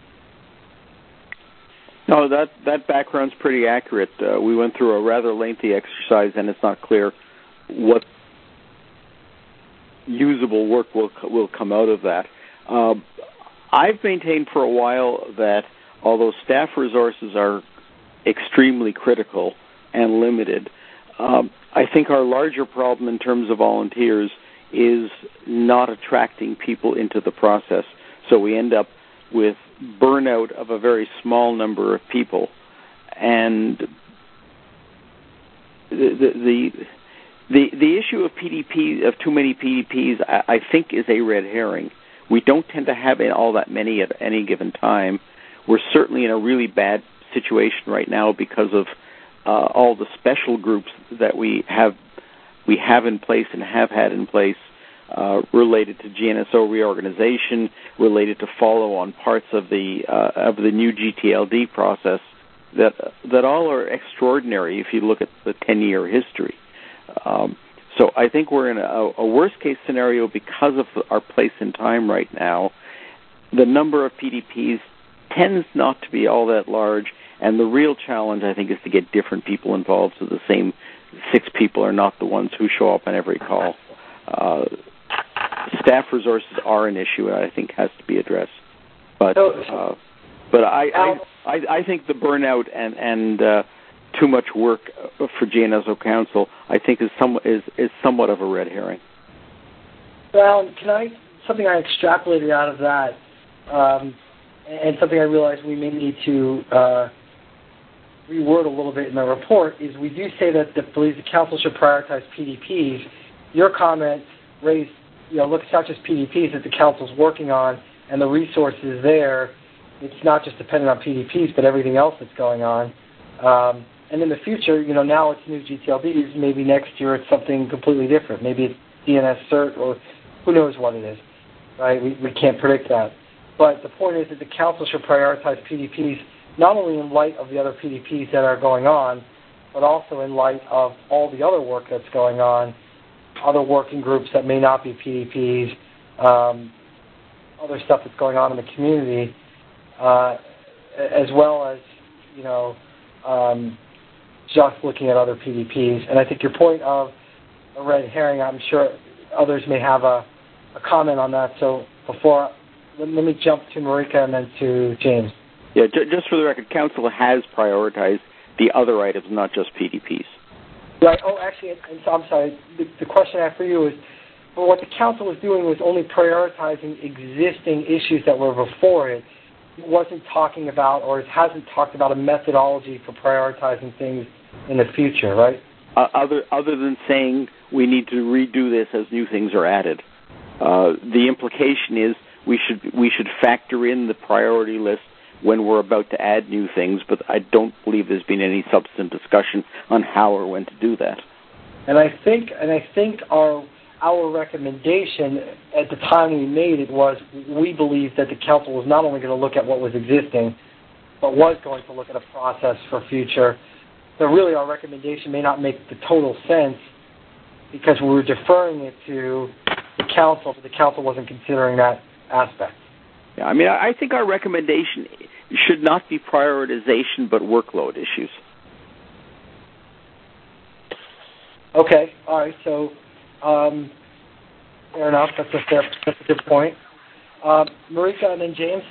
No, that background's pretty accurate. We went through a rather lengthy exercise, and it's not clear what usable work will come out of that. I've maintained for a while that although staff resources are extremely critical and limited, I think our larger problem in terms of volunteers is not attracting people into the process. So we end up with burnout of a very small number of people. And the issue of PDP, of too many PDPs, I think is a red herring. We don't tend to have all that many at any given time. We're certainly in a really bad situation right now because of all the special groups that we have in place and have had in place related to GNSO reorganization, related to follow-on parts of the new GTLD process that all are extraordinary if you look at the 10-year history. So I think we're in a worst-case scenario because of our place in time right now. The number of PDPs tends not to be all that large, and the real challenge, I think, is to get different people involved so the same 6 people are not the ones who show up on every call. Staff resources are an issue and I think has to be addressed. But I think the burnout and too much work for GNSO Council, I think is somewhat of a red herring. Well, something I extrapolated out of that, and something I realized we may need to reword a little bit in the report, is we do say that the council should prioritize PDPs. Your comment raised, look, it's not just PDPs that the council's working on and the resources there. It's not just dependent on PDPs, but everything else that's going on. And in the future, now it's new GTLDs. Maybe next year it's something completely different. Maybe it's DNS cert, or who knows what it is, right? We can't predict that. But the point is that the council should prioritize PDPs not only in light of the other PDPs that are going on, but also in light of all the other work that's going on, other working groups that may not be PDPs, other stuff that's going on in the community, as well as, just looking at other PDPs. And I think your point of a red herring, I'm sure others may have a comment on that. So let me jump to Marika and then to James. Yeah, just for the record, Council has prioritized the other items, not just PDPs. Right. Oh, actually, and so I'm sorry. The question I have for you is, well, what the Council was doing was only prioritizing existing issues that were before it. It wasn't talking about, or it hasn't talked about a methodology for prioritizing things in the future, right? Other than saying we need to redo this as new things are added. The implication is we should factor in the priority list when we're about to add new things, but I don't believe there's been any substantive discussion on how or when to do that. And I think our recommendation at the time we made it was we believed that the Council was not only going to look at what was existing, but was going to look at a process for future. So really our recommendation may not make the total sense because we were deferring it to the Council, but the Council wasn't considering that aspect. Yeah, I mean, I think our recommendation should not be prioritization, but workload issues. Okay, all right, so fair enough. That's a good point. Marika and then James?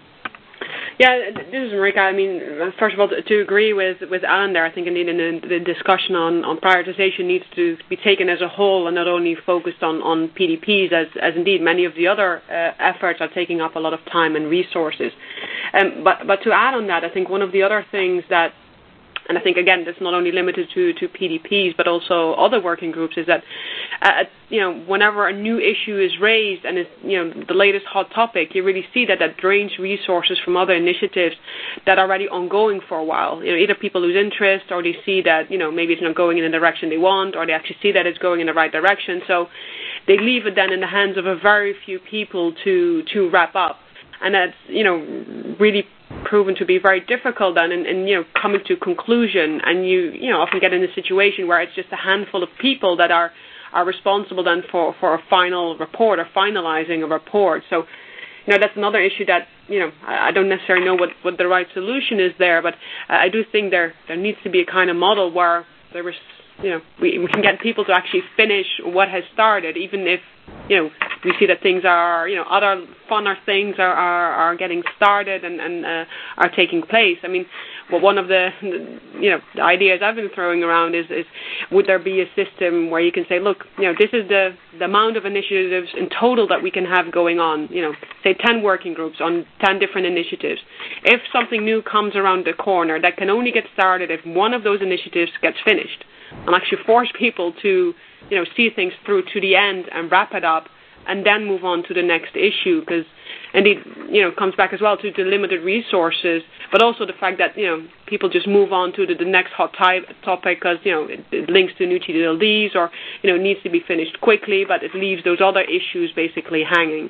Yeah, this is Marika. I mean, first of all, to agree with Alan there, I think indeed in the discussion on prioritization needs to be taken as a whole and not only focused on PDPs, as indeed many of the other efforts are taking up a lot of time and resources. But to add on that, I think one of the other things that, and I think, again, that's not only limited to PDPs, but also other working groups, is that, whenever a new issue is raised and it's, the latest hot topic, you really see that drains resources from other initiatives that are already ongoing for a while. Either people lose interest or they see that, maybe it's not going in the direction they want, or they actually see that it's going in the right direction. So they leave it then in the hands of a very few people to wrap up. And that's, really proven to be very difficult then in coming to conclusion, and you often get in a situation where it's just a handful of people that are responsible then for a final report or finalizing a report. So that's another issue that I don't necessarily know what the right solution is there, but I do think there needs to be a kind of model where there is we can get people to actually finish what has started, even if we see that things are other funner things are getting started and are taking place. I mean, well, one of the ideas I've been throwing around is would there be a system where you can say, look, this is the amount of initiatives in total that we can have going on, say 10 working groups on 10 different initiatives. If something new comes around the corner, that can only get started if one of those initiatives gets finished, and actually force people to see things through to the end and wrap it up and then move on to the next issue, because indeed it comes back as well to the limited resources, but also the fact that people just move on to the next hot topic because it links to new TDLDs or needs to be finished quickly, but it leaves those other issues basically hanging.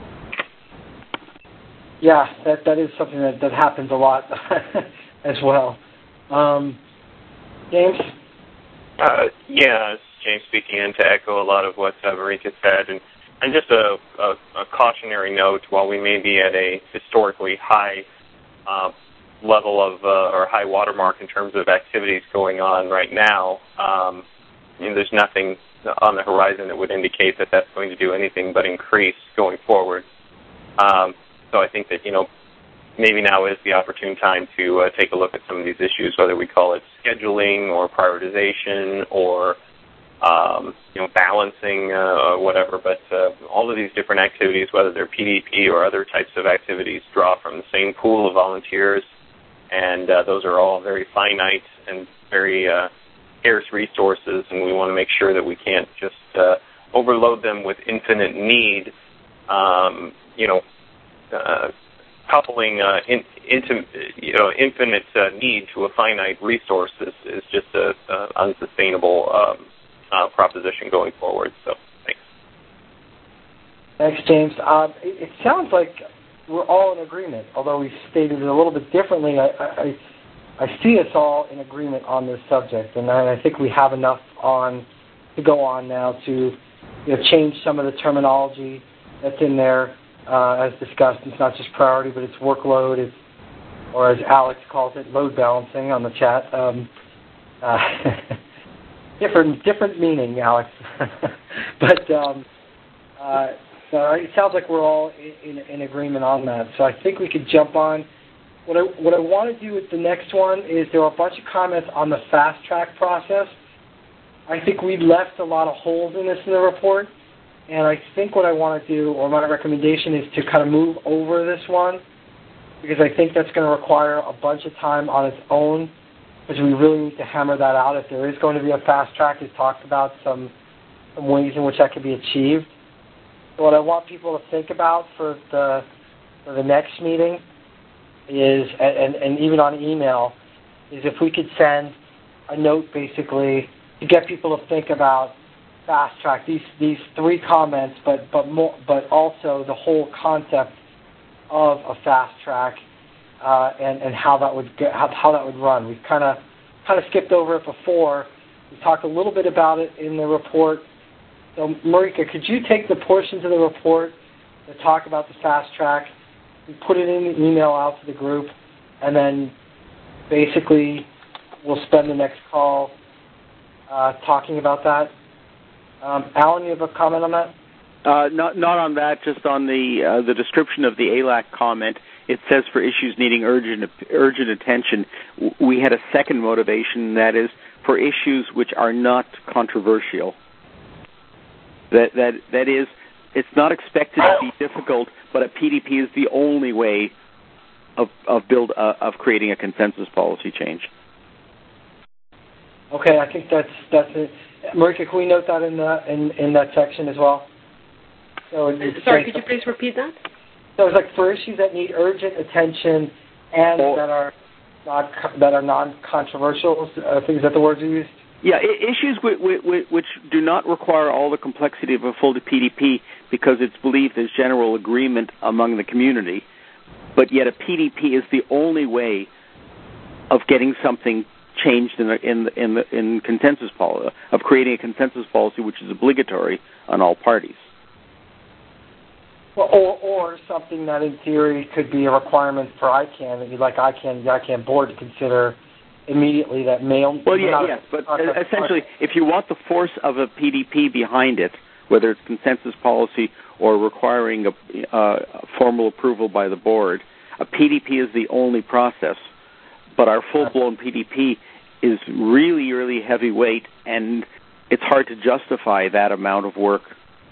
Yeah, that is something that happens a lot as well. James? Yeah, it's James speaking in to echo a lot of what Marika said, and just a cautionary note, while we may be at a historically high level of, or high watermark in terms of activities going on right now, there's nothing on the horizon that would indicate that that's going to do anything but increase going forward. So I think that, maybe now is the opportune time to take a look at some of these issues, whether we call it scheduling or prioritization or balancing or whatever. But all of these different activities, whether they're PDP or other types of activities, draw from the same pool of volunteers, and those are all very finite and very scarce resources, and we want to make sure that we can't just overload them with infinite need, coupling infinite need to a finite resource is just an unsustainable proposition going forward. So, thanks. Thanks, James. It sounds like we're all in agreement, although we stated it a little bit differently. I see us all in agreement on this subject, and I think we have enough to go on now to change some of the terminology that's in there. As discussed, it's not just priority, but it's workload, or as Alex calls it, load balancing on the chat. Different meaning, Alex. But So it sounds like we're all in agreement on that. So I think we could jump on. What I want to do with the next one is there are a bunch of comments on the fast track process. I think we left a lot of holes in this in the report, and I think what I want to do, or my recommendation, is to kind of move over this one, because I think that's going to require a bunch of time on its own, because we really need to hammer that out. If there is going to be a fast track, it talks about some ways in which that could be achieved. So what I want people to think about for the next meeting is, and even on email, is if we could send a note basically to get people to think about fast track, these three comments, but also the whole concept of a fast track and how that would run. We've kind of skipped over it before. We talked a little bit about it in the report. So Marika, could you take the portions of the report that talk about the fast track and put it in the email out to the group, and then basically we'll spend the next call talking about that. Alan, you have a comment on that? Not on that, just on the description of the ALAC comment. It says for issues needing urgent attention. We had a second motivation, that is for issues which are not controversial. That is, it's not expected to be difficult, but a PDP is the only way of creating a consensus policy change. Okay, I think that's it. Marika, can we note that in that section as well? So sorry, could you please repeat that? So it's like for issues that need urgent attention and that are non-controversial. I think is that the words you used? Yeah, issues which do not require all the complexity of a full PDP because it's believed there's general agreement among the community, but yet a PDP is the only way of getting something changed in consensus policy, of creating a consensus policy which is obligatory on all parties. Well, or something that in theory could be a requirement for ICANN that you'd like the ICANN board to consider immediately that mail. Well, yes, but essentially, if you want the force of a PDP behind it, whether it's consensus policy or requiring a formal approval by the board, a PDP is the only process. But our full-blown PDP is really, really heavyweight, and it's hard to justify that amount of work.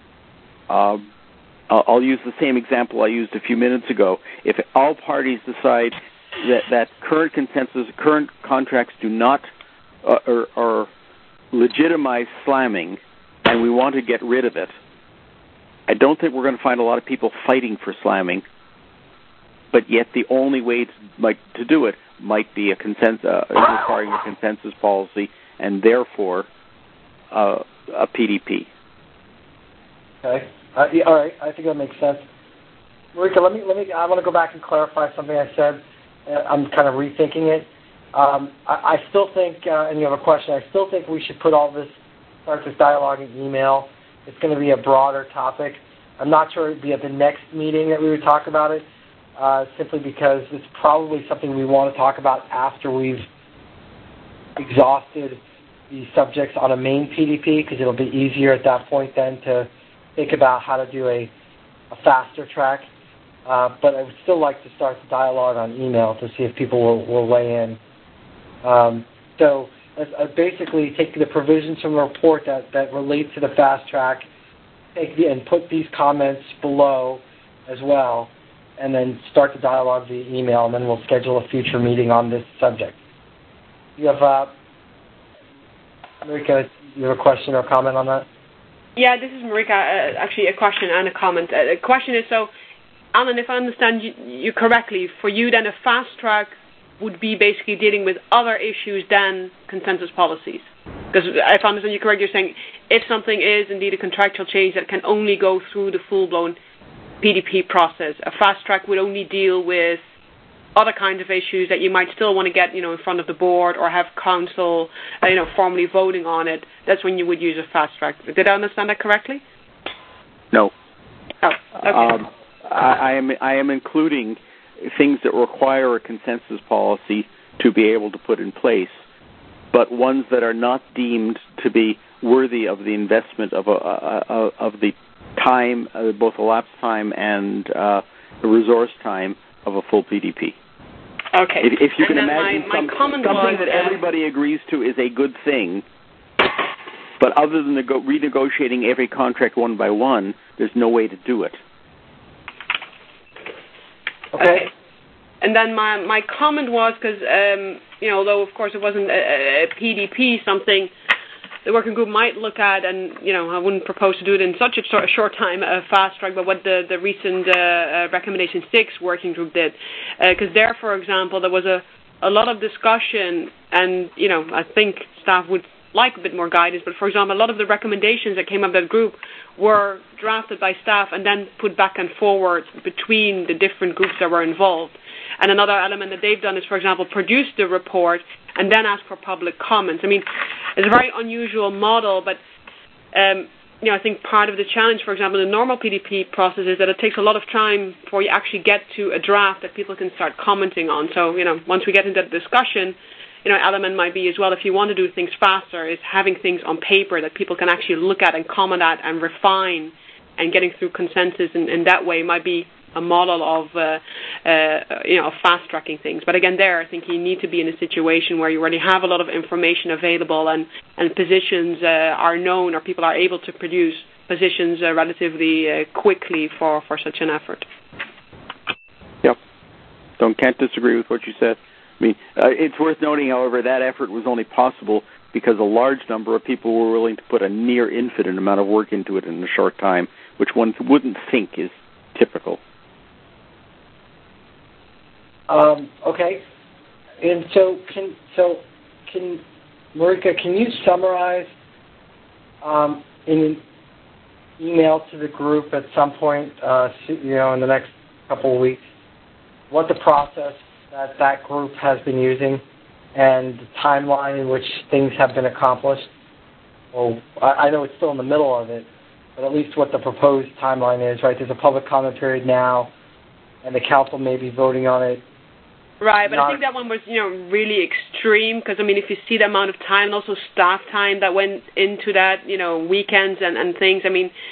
I'll use the same example I used a few minutes ago. If all parties decide that current contracts do not or legitimize slamming, and we want to get rid of it, I don't think we're going to find a lot of people fighting for slamming. But yet, the only way to do it might be requiring a consensus policy, and therefore a PDP. Okay. All right. I think that makes sense. Marika, I want to go back and clarify something I said. I'm kind of rethinking it. I still think, and you have a question, I still think we should start this dialogue in email. It's going to be a broader topic. I'm not sure it would be at the next meeting that we would talk about it, simply because it's probably something we want to talk about after we've exhausted the subjects on a main PDP, because it'll be easier at that point then to think about how to do a faster track. But I would still like to start the dialogue on email to see if people will weigh in. So basically take the provisions from the report that relate to the fast track, and put these comments below as well, and then start the dialogue via email, and then we'll schedule a future meeting on this subject. You have, Marika, you have a question or comment on that? Yeah, this is Marika. Actually, a question and a comment. The question is, so, Alan, if I understand you correctly, for you then a fast track would be basically dealing with other issues than consensus policies. Because if I understand you correctly, you're saying if something is indeed a contractual change that can only go through the full-blown PDP process, a fast track would only deal with other kinds of issues that you might still want to get, in front of the board or have council, formally voting on it. That's when you would use a fast track. Did I understand that correctly? No. Oh, okay. I am including things that require a consensus policy to be able to put in place, but ones that are not deemed to be worthy of the investment of the time, both elapsed time and the resource time of a full PDP. Okay. If you can and imagine something that everybody agrees to is a good thing, but other than renegotiating every contract one by one, there's no way to do it. Okay. And then my comment was, because, although, of course, it wasn't a PDP, something the working group might look at, and, I wouldn't propose to do it in such a short time, a fast track, but what the recent Recommendation 6 working group did. Because there, for example, there was a lot of discussion, and, I think staff would like a bit more guidance, but, for example, a lot of the recommendations that came up that group were drafted by staff and then put back and forward between the different groups that were involved. And another element that they've done is, for example, produce the report and then ask for public comments. I mean, it's a very unusual model, but, I think part of the challenge, for example, in the normal PDP process is that it takes a lot of time before you actually get to a draft that people can start commenting on. So, once we get into the discussion, element might be as well, if you want to do things faster, is having things on paper that people can actually look at and comment at and refine, and getting through consensus in that way might be a model of, fast-tracking things. But again, I think you need to be in a situation where you already have a lot of information available and positions are known, or people are able to produce positions relatively quickly for such an effort. Yep. Can't disagree with what you said. I mean, it's worth noting, however, that effort was only possible because a large number of people were willing to put a near infinite amount of work into it in a short time, which one wouldn't think is typical. Okay. And so can Marika, can you summarize in an email to the group at some point, in the next couple of weeks, what the process that group has been using and the timeline in which things have been accomplished? Well, I know it's still in the middle of it, but at least what the proposed timeline is, right? There's a public comment period now, and the council may be voting on it. Right, but I think that one was, really extreme, because, if you see the amount of time and also staff time that went into that, weekends and things,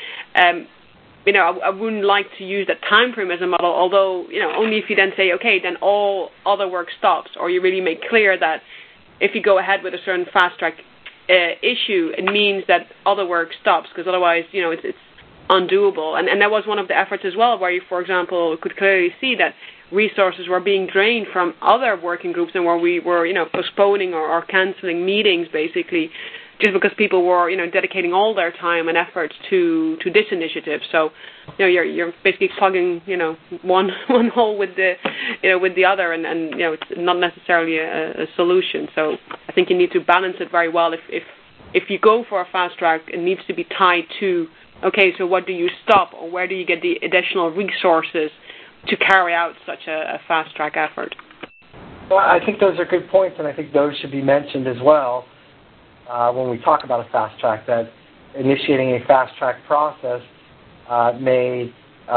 I wouldn't like to use that time frame as a model, although, only if you then say, okay, then all other work stops, or you really make clear that if you go ahead with a certain fast-track issue, it means that other work stops, because otherwise, it's undoable. And that was one of the efforts as well, where you, for example, could clearly see that resources were being drained from other working groups, and where we were, postponing or canceling meetings, basically, just because people were, dedicating all their time and efforts to this initiative. So, you're basically plugging, one hole with the other, and it's not necessarily a solution. So, I think you need to balance it very well. If you go for a fast track, it needs to be tied to, okay, so what do you stop, or where do you get the additional resources to carry out such a fast track effort? Well, I think those are good points, and I think those should be mentioned as well. When we talk about a fast track, that initiating a fast track process may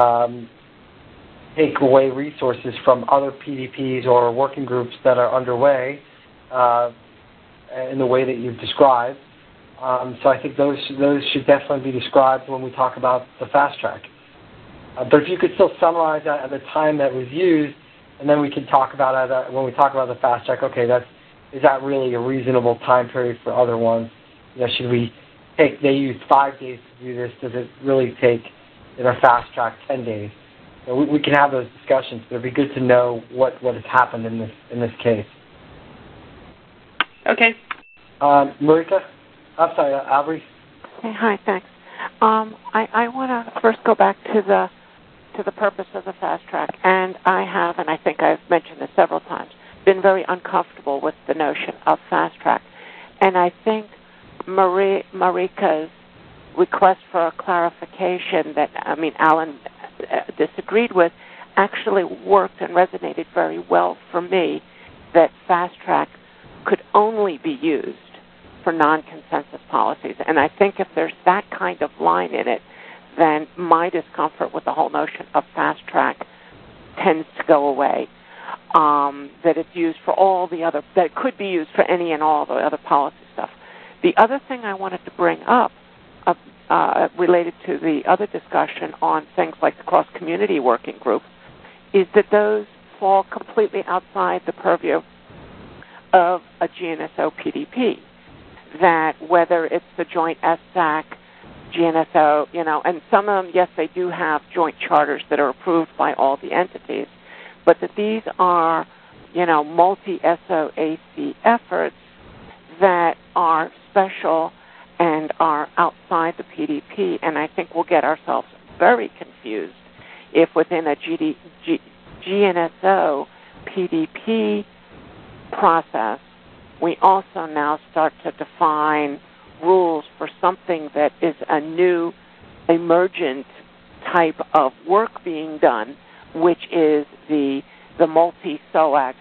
take away resources from other PDPs or working groups that are underway in the way that you've described. So I think those should definitely be described when we talk about the fast track. But if you could still summarize that at the time that was used, and then we can talk about it when we talk about the fast track. Okay, is that really a reasonable time period for other ones? Should we take? They used 5 days to do this. Does it really take in a fast track 10 days? We can have those discussions, but it'd be good to know what has happened in this case. Okay. Marika, I'm sorry, Aubrey. Hey, hi, thanks. I want to first go back to the purpose of the fast track, and I think I've mentioned this several times, been very uncomfortable with the notion of fast track. And I think Marika's request for a clarification that, Alan disagreed with, actually worked and resonated very well for me, that fast track could only be used for non-consensus policies. And I think if there's that kind of line in it, then my discomfort with the whole notion of fast track tends to go away. That it's used for all the other, that it could be used for any and all the other policy stuff. The other thing I wanted to bring up related to the other discussion on things like the cross-community working group, is that those fall completely outside the purview of a GNSO PDP. That whether it's the joint SSAC, GNSO, and some of them, yes, they do have joint charters that are approved by all the entities, but that these are, multi-SOAC efforts that are special and are outside the PDP, and I think we'll get ourselves very confused if within a GNSO PDP process, we also now start to define rules for something that is a new emergent type of work being done, which is the multi-SOAC,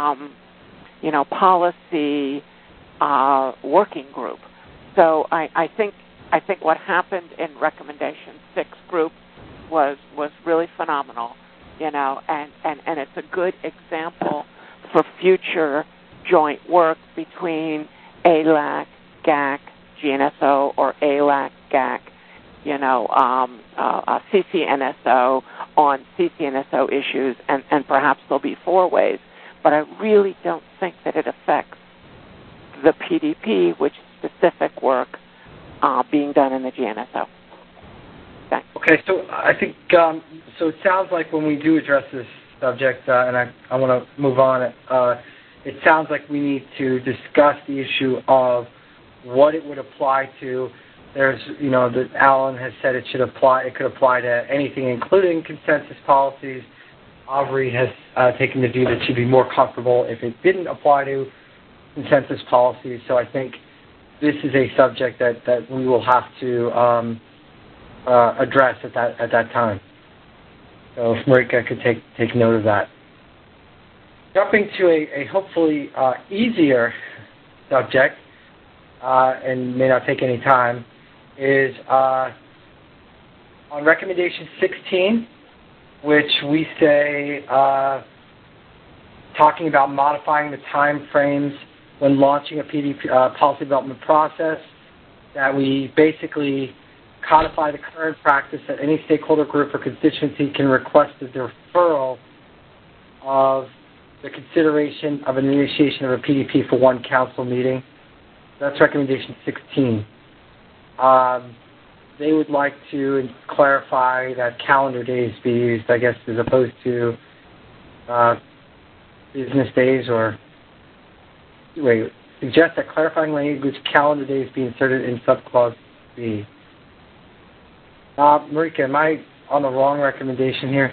policy working group. So I think what happened in Recommendation 6 group was really phenomenal, and it's a good example for future joint work between ALAC, GAC, GNSO, or ALAC, GAC, CCNSO on CCNSO issues, and perhaps there'll be 4 ways. But I really don't think that it affects the PDP, which is specific work being done in the GNSO. Thanks. Okay, so I think, so it sounds like when we do address this subject, and I want to move on, it sounds like we need to discuss the issue of what it would apply to. There's, that Alan has said it could apply to anything, including consensus policies. Aubrey has taken the view that she'd be more comfortable if it didn't apply to consensus policies. So I think this is a subject that we will have to address at that time. So if Marika could take note of that. Jumping to a hopefully easier subject, and may not take any time, is on Recommendation 16, which we say, talking about modifying the time frames when launching a PDP policy development process, that we basically codify the current practice that any stakeholder group or constituency can request the deferral of the consideration of an initiation of a PDP for one council meeting. That's Recommendation 16. They would like to clarify that calendar days be used, I guess, as opposed to business days, or suggest that clarifying language calendar days be inserted in subclause B. Marika, am I on the wrong recommendation here?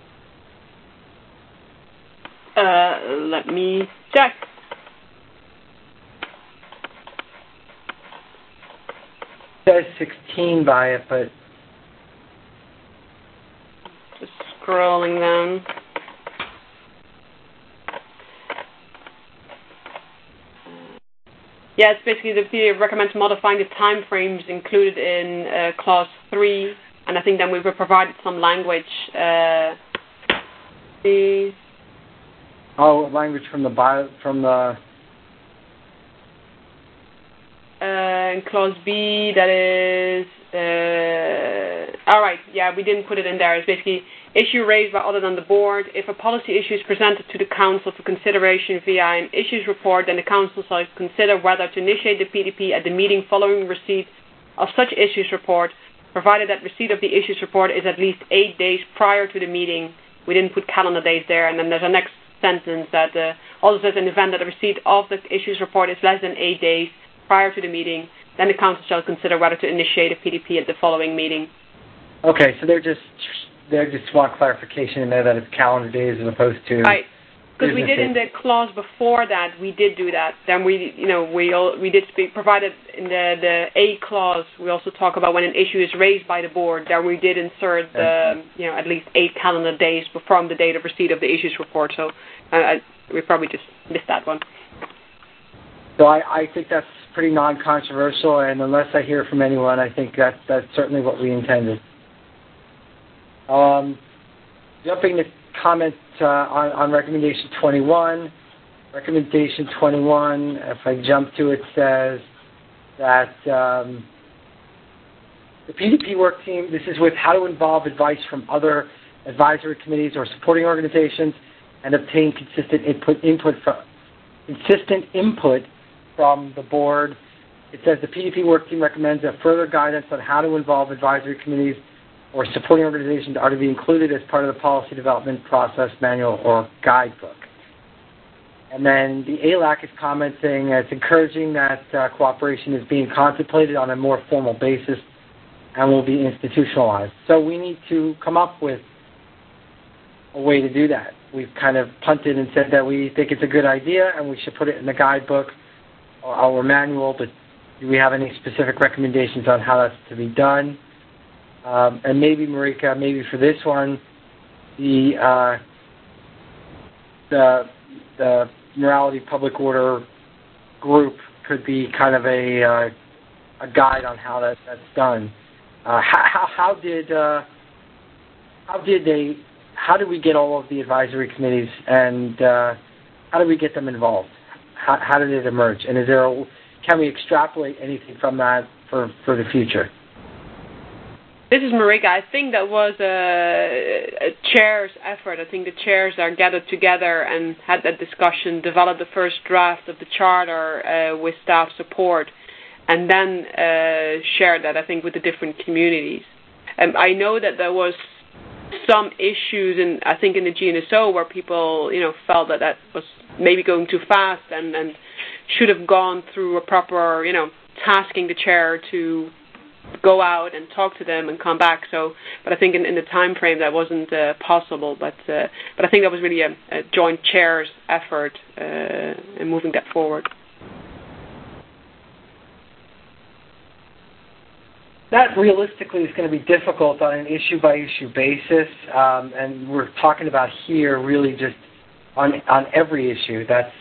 Let me check. It says 16 by it, but just scrolling down. Yeah, it's basically the PDP recommends modifying the time frames included in Clause 3, and I think then we will provide some language. Language from the in Clause B, that is all right. Yeah, we didn't put it in there. It's basically issue raised by other than the board. If a policy issue is presented to the council for consideration via an issues report, then the council shall consider whether to initiate the PDP at the meeting following receipt of such issues report, provided that receipt of the issues report is at least 8 days prior to the meeting. We didn't put calendar days there, and then there's a next sentence that also says in the event that the receipt of the issues report is less than 8 days prior to the meeting, then the council shall consider whether to initiate a PDP at the following meeting. Okay, so they just want clarification in there that it's calendar days as opposed to. Right, because we did in the clause before that, we did do that. Then we did provided in the A clause. We also talk about when an issue is raised by the board. There we did insert at least 8 calendar days from the date of receipt of the issues report. So we probably just missed that one. So I think that's pretty non-controversial, and unless I hear from anyone, I think that's certainly what we intended. Jumping to comment on Recommendation 21. Recommendation 21, if I jump to it, says that The PDP work team, this is with how to involve advice from other advisory committees or supporting organizations and obtain consistent input from the board. It says the PDP work team recommends that further guidance on how to involve advisory committees or supporting organizations are to be included as part of the policy development process manual or guidebook. And then the ALAC is commenting it's encouraging that cooperation is being contemplated on a more formal basis and will be institutionalized. So we need to come up with a way to do that. We've kind of punted and said that we think it's a good idea and we should put it in the guidebook or our manual, but do we have any specific recommendations on how that's to be done? And maybe, Marika, maybe for this one, the morality public order group could be kind of a guide on how that's done. How did we get all of the advisory committees, and how did we get them involved? How did it emerge? And can we extrapolate anything from that for the future? This is Marika. I think that was a chair's effort. I think the chairs are gathered together and had that discussion, developed the first draft of the charter with staff support, and then shared that, I think, with the different communities. I know that there was some issues, in the GNSO where people, felt that was maybe going too fast and should have gone through a proper, tasking the chair to go out and talk to them and come back. So, but I think in the time frame that wasn't possible. But I think that was really a joint chairs effort in moving that forward. That realistically is going to be difficult on an issue-by-issue basis, and we're talking about here really just on every issue. That's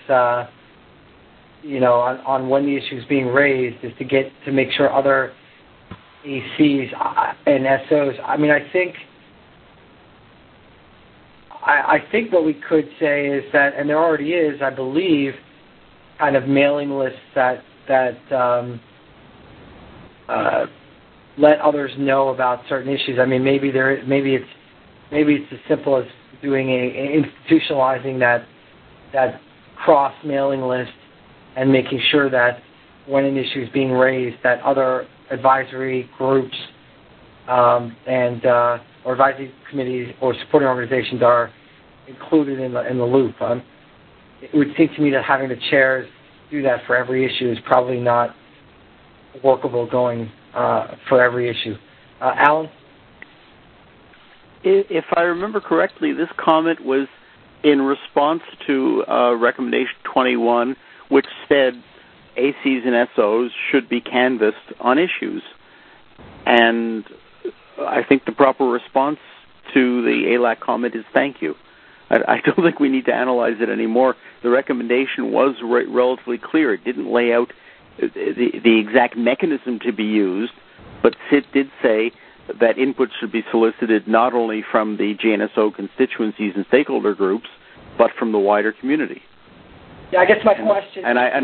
on when the issue is being raised is to make sure other ACs and SOs. I think what we could say is that, and there already is, I believe, kind of mailing lists that let others know about certain issues. Maybe it's as simple as doing institutionalizing that cross mailing list and making sure that when an issue is being raised, that other advisory groups or advisory committees or supporting organizations are included in the loop. It would seem to me that having the chairs do that for every issue is probably not workable going for every issue. Alan? If I remember correctly, this comment was in response to Recommendation 21, which said ACs and SOs should be canvassed on issues. And I think the proper response to the ALAC comment is thank you. I don't think we need to analyze it anymore. The recommendation was relatively clear. It didn't lay out the exact mechanism to be used, but SIT did say that input should be solicited not only from the GNSO constituencies and stakeholder groups, but from the wider community. Yeah, I guess my question.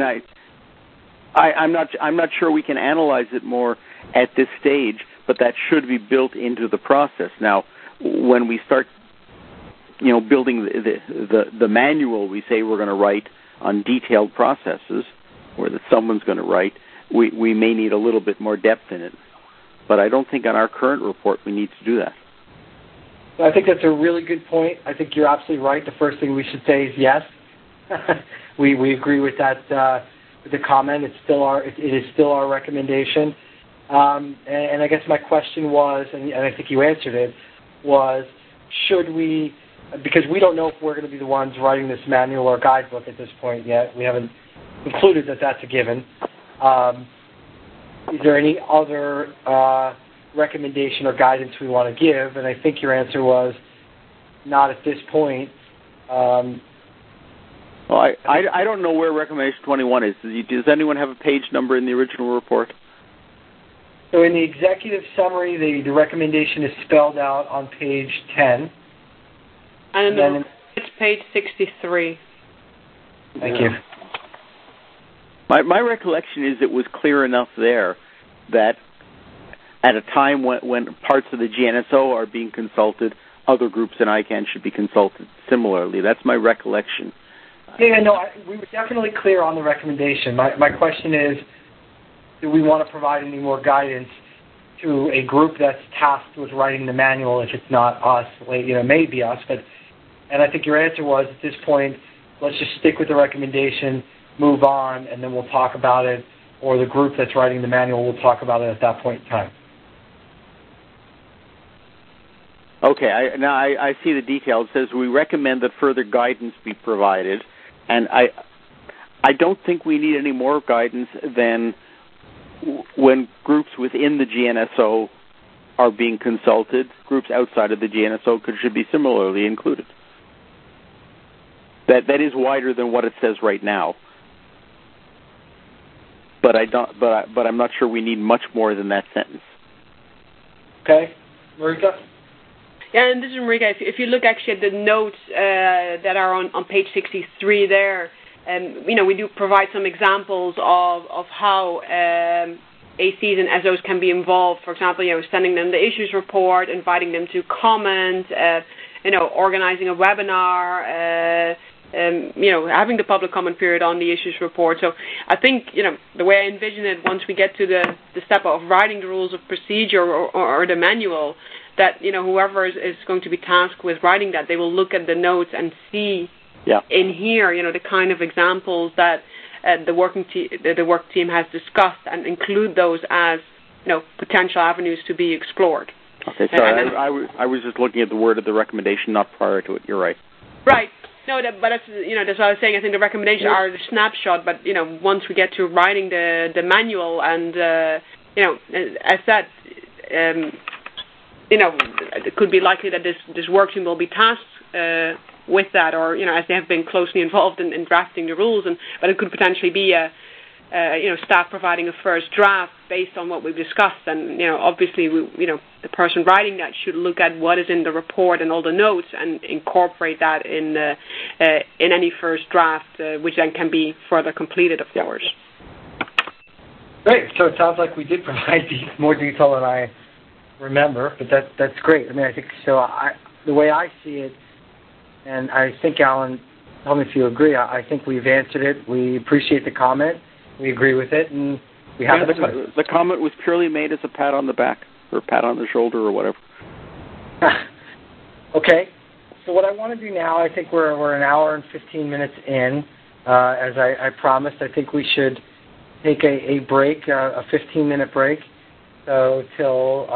I'm not sure we can analyze it more at this stage, but that should be built into the process. Now, when we start, building the manual, we say we're going to write on detailed processes, or that someone's going to write, we may need a little bit more depth in it. But I don't think on our current report we need to do that. I think that's a really good point. I think you're absolutely right. The first thing we should say is yes. we agree with that, with the comment. It is still our recommendation. And I guess my question was, and I think you answered it, was should we, because we don't know if we're going to be the ones writing this manual or guidebook at this point yet. We haven't concluded that that's a given. Is there any other recommendation or guidance we want to give? And I think your answer was not at this point. Well, I don't know where Recommendation 21 is. Does anyone have a page number in the original report? So in the executive summary, the recommendation is spelled out on page 10. And then it's page 63. Thank you. My recollection is it was clear enough there that at a time when parts of the GNSO are being consulted, other groups in ICANN should be consulted similarly. That's my recollection. Yeah, no, we were definitely clear on the recommendation. My question is, do we want to provide any more guidance to a group that's tasked with writing the manual if it's not us? It may be us, and I think your answer was, at this point, let's just stick with the recommendation, move on, and then we'll talk about it, or the group that's writing the manual will talk about it at that point in time. Okay, I see the details. It says we recommend that further guidance be provided, and I don't think we need any more guidance than when groups within the GNSO are being consulted. Groups outside of the GNSO should be similarly included. That is wider than what it says right now. But I'm not sure we need much more than that sentence. Okay, Marika. Yeah, and this is Marika. If you look actually at the notes that are on page 63 there, we do provide some examples of how ACs and SOs can be involved. For example, sending them the issues report, inviting them to comment, organizing a webinar, having the public comment period on the issues report. So I think, the way I envision it, once we get to the step of writing the rules of procedure or the manual, that, whoever is going to be tasked with writing that, they will look at the notes and see in here, the kind of examples that the work team has discussed, and include those as, potential avenues to be explored. Okay, sorry, I was just looking at the word of the recommendation, not prior to it. You're right. Right. No, but that's that's what I was saying. I think the recommendations are the snapshot, but once we get to writing the manual, and as said, it could be likely that this work team will be tasked with that, or as they have been closely involved in drafting the rules, but it could potentially be staff providing a first draft based on what we've discussed, and obviously the person writing that should look at what is in the report and all the notes and incorporate that in any first draft, which then can be further completed, of course. Great. So it sounds like we did provide more detail than I remember, but that's great. I think so. The way I see it, and I think Alan, tell me if you agree, I think we've answered it. We appreciate the comment. We agree with it, and we have the comment was purely made as a pat on the back or pat on the shoulder or whatever. Okay. So what I want to do now, I think we're an hour and 15 minutes in. As I promised, I think we should take a break, a 15-minute break. So till,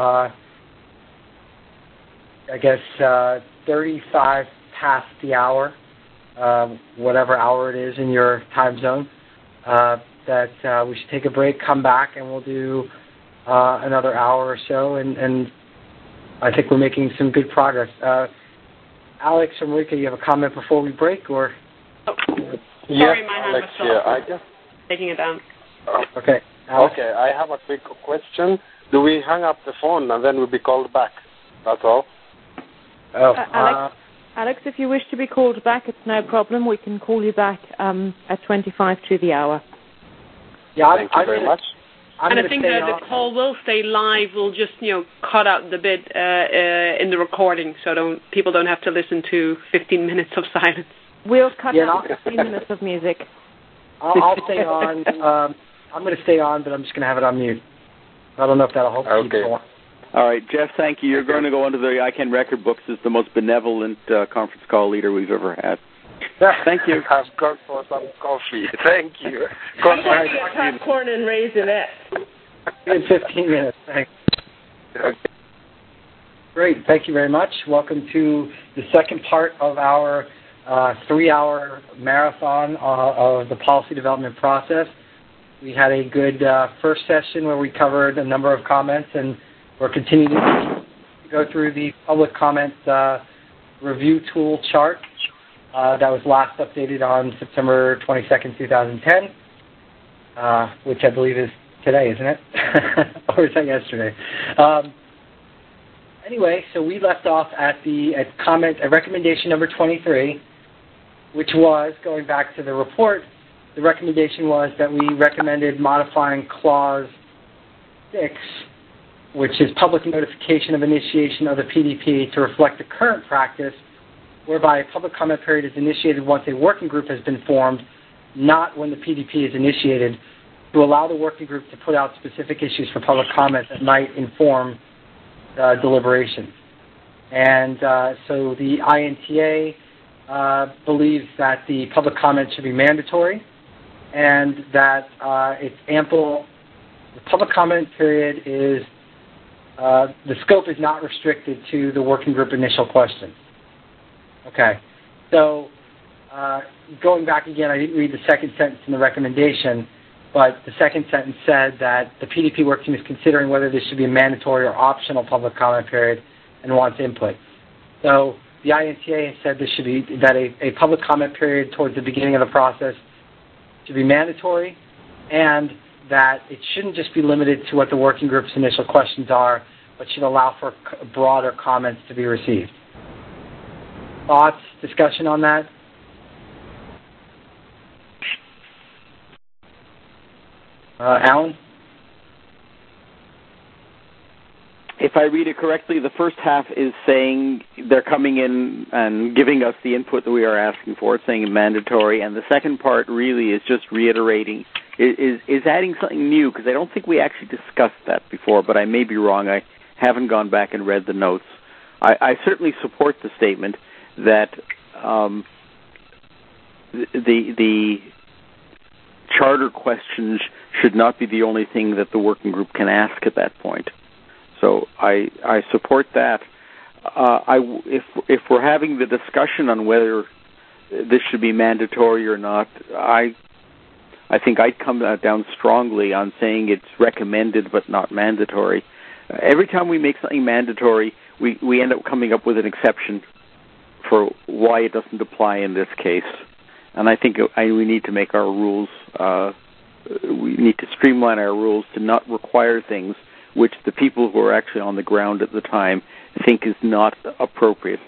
I guess, 35 past the hour, whatever hour it is in your time zone, that we should take a break, come back, and we'll do another hour or so. And I think we're making some good progress. Alex or Marika, you have a comment before we break, or? Oh, sorry, my hand was here. I just taking it down. Okay. Alex? Okay, I have a quick question. Do we hang up the phone and then we'll be called back? That's all. Alex, if you wish to be called back, it's no problem. We can call you back at 25 to the hour. Yeah, thank you very much. And I think that the call will stay live. We'll just, cut out the bit in the recording, so people don't have to listen to 15 minutes of silence. We'll cut out 15 minutes of music. I'll stay on. I'm going to stay on, but I'm just going to have it on mute. I don't know if that'll help people. All right, Jeff, thank you. You're going to go into the ICANN record books as the most benevolent conference call leader we've ever had. Thank you. I've gone for some coffee. Thank you. Popcorn and raisinets. In 15 minutes. Thanks. Okay. Great. Thank you very much. Welcome to the second part of our 3-hour marathon of the policy development process. We had a good first session where we covered a number of comments, and we're continuing to go through the public comment review tool chart that was last updated on September 22nd, 2010, which I believe is today, isn't it? Or is that yesterday? Anyway, so we left off at recommendation number 23, which was, going back to the report, the recommendation was that we recommended modifying Clause 6 which is public notification of initiation of the PDP to reflect the current practice, whereby a public comment period is initiated once a working group has been formed, not when the PDP is initiated, to allow the working group to put out specific issues for public comment that might inform deliberation. And so the INTA believes that the public comment should be mandatory and that it's ample. The public comment period is, the scope is not restricted to the working group initial question. Okay. So going back again, I didn't read the second sentence in the recommendation, but the second sentence said that the PDP work team is considering whether this should be a mandatory or optional public comment period and wants input. So the INTA has said this should be that a public comment period towards the beginning of the process should be mandatory, and that it shouldn't just be limited to what the working group's initial questions are, but should allow for broader comments to be received. Thoughts, discussion on that? Alan? If I read it correctly, the first half is saying they're coming in and giving us the input that we are asking for. It's saying mandatory, and the second part really is just reiterating, is adding something new, because I don't think we actually discussed that before, but I may be wrong. I haven't gone back and read the notes. I certainly support the statement that the charter questions should not be the only thing that the working group can ask at that point. So I support that. If we're having the discussion on whether this should be mandatory or not, I think I'd come down strongly on saying it's recommended but not mandatory. Every time we make something mandatory, we end up coming up with an exception for why it doesn't apply in this case. And I think we need to make our rules, we need to streamline our rules to not require things which the people who are actually on the ground at the time think is not appropriate.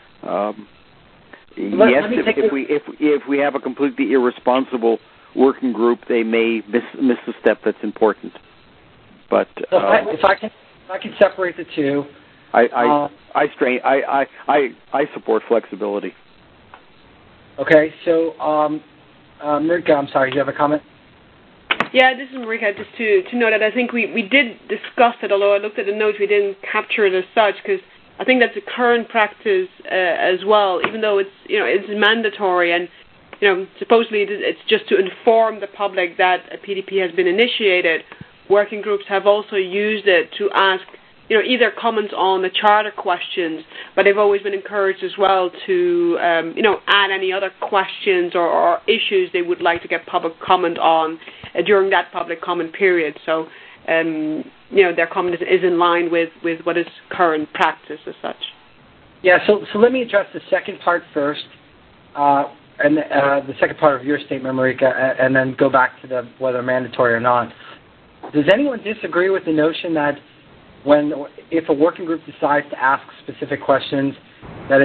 If we have a completely irresponsible working group, they may miss a step that's important. But if I can separate the two, I support flexibility. Okay, so Marika, I'm sorry, do you have a comment? Yeah, this is Marika. Just to note that I think we did discuss it, although I looked at the notes, we didn't capture it as such, because I think that's a current practice as well, even though it's mandatory, and supposedly it's just to inform the public that a PDP has been initiated. Working groups have also used it to ask either comments on the charter questions, but they've always been encouraged as well to add any other questions or issues they would like to get public comment on during that public comment period. So their comment is in line with what is current practice as such. Yeah, so let me address the second part first, and the second part of your statement, Marika, and then go back to whether mandatory or not. Does anyone disagree with the notion that if a working group decides to ask specific questions, that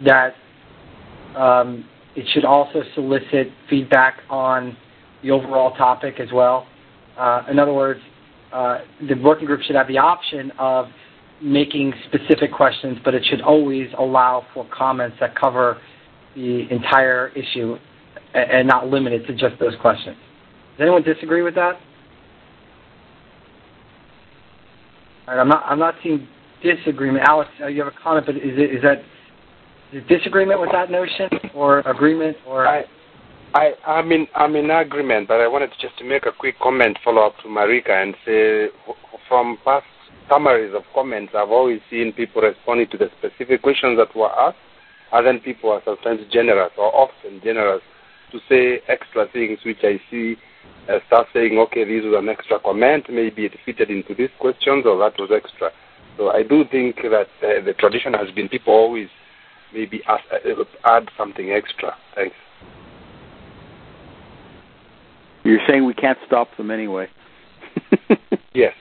it should also solicit feedback on the overall topic as well? In other words, the working group should have the option of making specific questions, but it should always allow for comments that cover the entire issue and not limited to just those questions. Does anyone disagree with that? All right, I'm not seeing disagreement. Alex, you have a comment, but is that disagreement with that notion or agreement? Or I'm in agreement, but I wanted just to make a quick comment, follow up to Marika, and say from past summaries of comments, I've always seen people responding to the specific questions that were asked, and then people are sometimes generous or often generous to say extra things, which I see start saying, okay, this was an extra comment, maybe it fitted into these questions, or that was extra. So I do think that the tradition has been people always maybe add something extra. Thanks. You're saying we can't stop them anyway. Yes.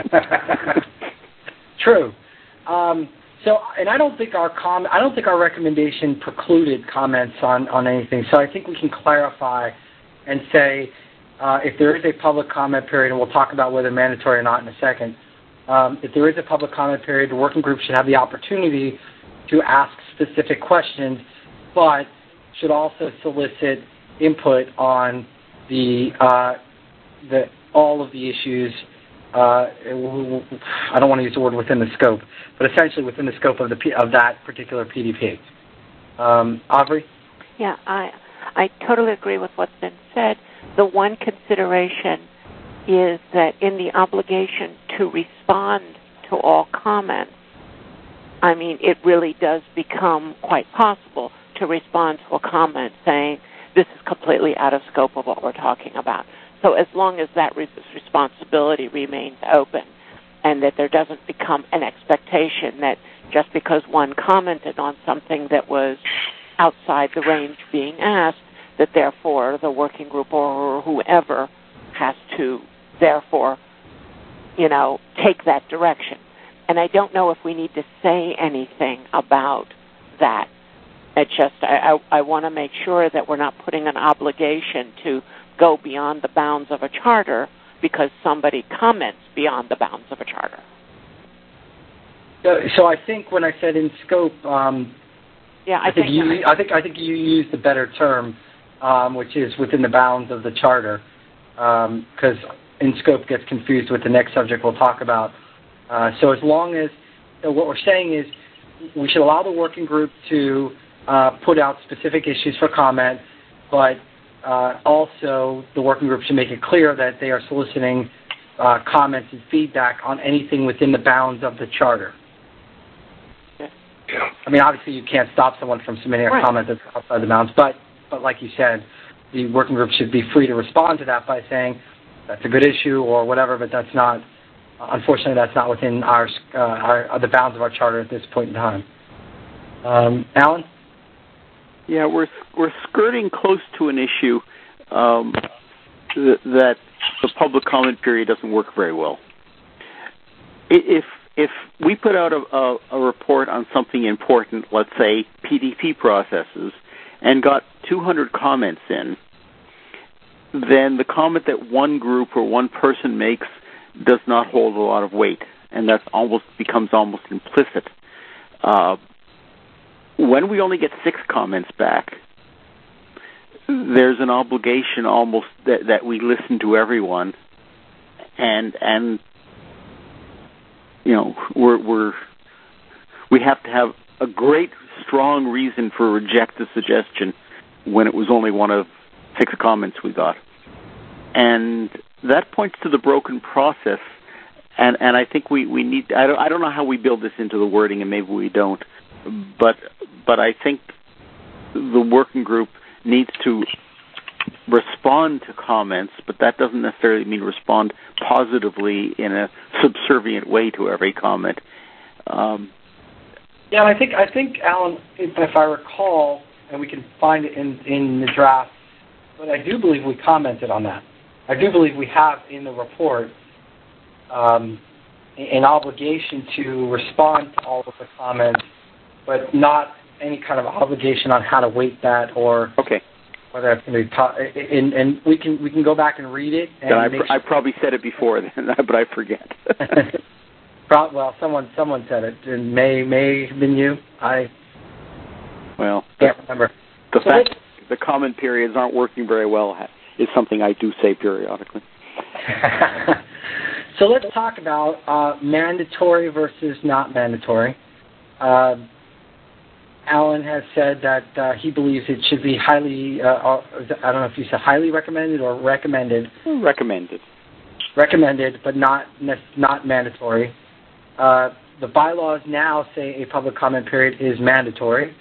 True. And I don't think our recommendation precluded comments on anything. So I think we can clarify and say if there is a public comment period, and we'll talk about whether mandatory or not in a second, if there is a public comment period, the working group should have the opportunity to ask specific questions, but should also solicit input on all of the issues. I don't want to use the word within the scope, but essentially within the scope of that particular PDP. Aubrey? Yeah, I totally agree with what's been said. The one consideration is that in the obligation to respond to all comments, I mean, it really does become quite possible to respond to a comment saying, this is completely out of scope of what we're talking about. So as long as that responsibility remains open and that there doesn't become an expectation that just because one commented on something that was outside the range being asked, that therefore the working group or whoever has to therefore, take that direction. And I don't know if we need to say anything about that. It's just I want to make sure that we're not putting an obligation to go beyond the bounds of a charter because somebody comments beyond the bounds of a charter. So I think when I said in scope, I think you used the better term, which is within the bounds of the charter, because in scope gets confused with the next subject we'll talk about. So as long as what we're saying is we should allow the working group to put out specific issues for comment, but also the working group should make it clear that they are soliciting comments and feedback on anything within the bounds of the charter. Yeah. I mean, obviously you can't stop someone from submitting a comment that's outside the bounds, but like you said, the working group should be free to respond to that by saying that's a good issue or whatever, but that's not, unfortunately, that's not within the bounds of our charter at this point in time. Alan? Yeah, we're skirting close to an issue that the public comment period doesn't work very well. If we put out a report on something important, let's say PDP processes, and got 200 comments in, then the comment that one group or one person makes does not hold a lot of weight, and that becomes almost implicit. When we only get 6 comments back, there's an obligation almost that we listen to everyone, and we have to have a great, strong reason for reject the suggestion when it was only one of 6 comments we got. And that points to the broken process, and I think we need, I don't know how we build this into the wording, and maybe we don't, but I think the working group needs to respond to comments, but that doesn't necessarily mean respond positively in a subservient way to every comment. Yeah, I think Alan, if I recall, and we can find it in the draft, but I do believe we commented on that. I do believe we have in the report an obligation to respond to all of the comments, but not any kind of obligation on how to weight that or whether it's going to be taught. And we can go back and read it. And I probably said it before, but I forget. Well, someone said it. It may have been you. I can't remember. The fact the comment periods aren't working very well is something I do say periodically. So let's talk about mandatory versus not mandatory. Alan has said that he believes it should be highly, I don't know if you said highly recommended or recommended. Recommended. Recommended, but not mandatory. The bylaws now say a public comment period is mandatory.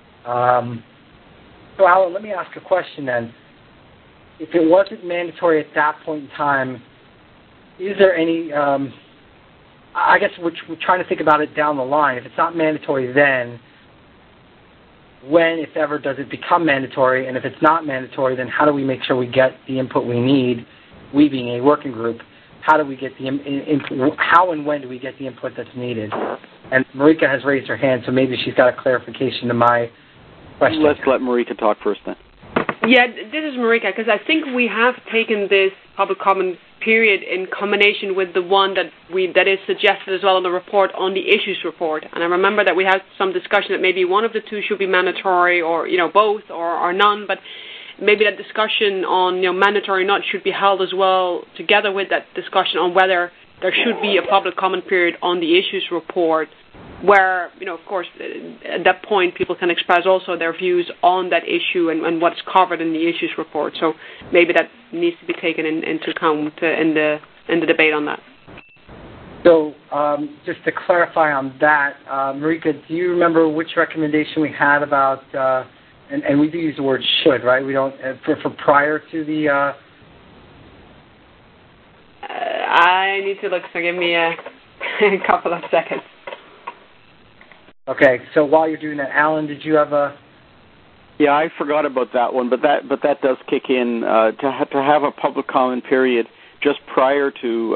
So Alan, let me ask a question then. If it wasn't mandatory at that point in time, is there any, I guess we're trying to think about it down the line. If it's not mandatory then, when, if ever, does it become mandatory? And if it's not mandatory, then how do we make sure we get the input we need, we being a working group? How do we get the input? How and when do we get the input that's needed? And Marika has raised her hand, so maybe she's got a clarification to my question. Let's let Marika talk first then. Yeah, this is Marika, because I think we have taken this public comment period in combination with the one that is suggested as well in the report on the issues report. And I remember that we had some discussion that maybe one of the two should be mandatory, or both, or none. But maybe that discussion on mandatory or not should be held as well, together with that discussion on whether there should be a public comment period on the issues report, where, of course, at that point people can express also their views on that issue and what's covered in the issues report. So maybe that needs to be taken into account in the debate on that. So just to clarify on that, Marika, do you remember which recommendation we had about, and we do use the word should, right? We don't, for prior to the... I need to look, so give me a couple of seconds. Okay, so while you're doing that, Alan, did you have a... Yeah, I forgot about that one, but that does kick in to have a public comment period just prior to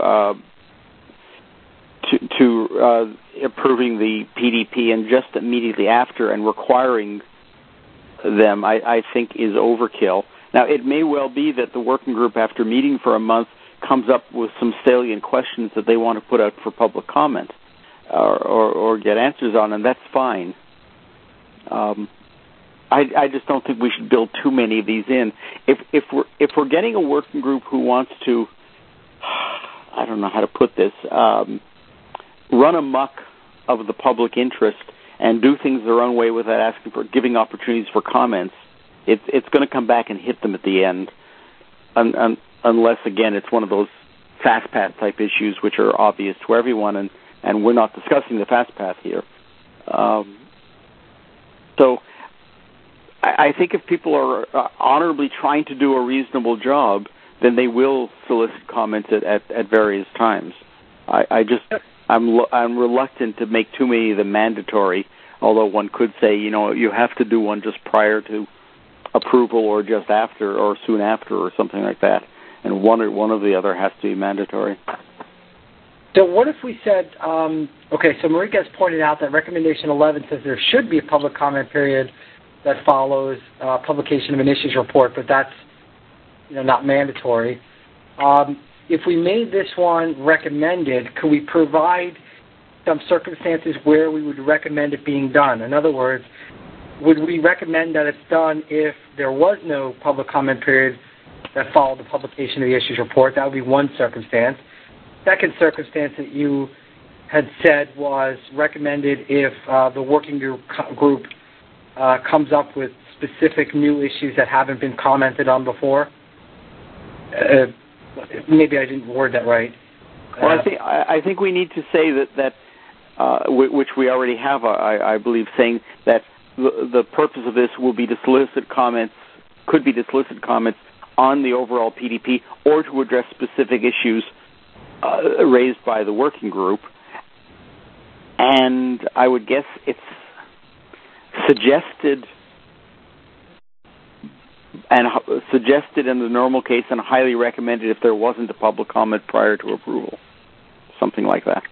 approving the PDP and just immediately after and requiring them, I think is overkill. Now, it may well be that the working group, after meeting for a month, comes up with some salient questions that they want to put out for public comment or get answers on, and that's fine. I just don't think we should build too many of these in. If we're getting a working group who wants to, I don't know how to put this, run amok of the public interest and do things their own way without asking for giving opportunities for comments, it's going to come back and hit them at the end, unless again it's one of those fast path type issues which are obvious to everyone, and we're not discussing the fast path here. So I think if people are honorably trying to do a reasonable job, then they will solicit comments at various times. I'm reluctant to make too many of them mandatory, although one could say, you have to do one just prior to approval or just after or soon after or something like that, and one or the other has to be mandatory. So what if we said, okay, so Marika has pointed out that recommendation 11 says there should be a public comment period that follows publication of an issues report, but that's not mandatory. If we made this one recommended, could we provide some circumstances where we would recommend it being done? In other words, would we recommend that it's done if there was no public comment period that followed the publication of the issues report? That would be one circumstance. Second circumstance that you had said was recommended if the working group comes up with specific new issues that haven't been commented on before. Maybe I didn't word that right. Well, I think we need to say that which we already have, I believe, saying that the purpose of this will be to solicit comments, could be to solicit comments on the overall PDP or to address specific issues raised by the working group. And I would guess it's suggested in the normal case and highly recommended if there wasn't a public comment prior to approval, something like that.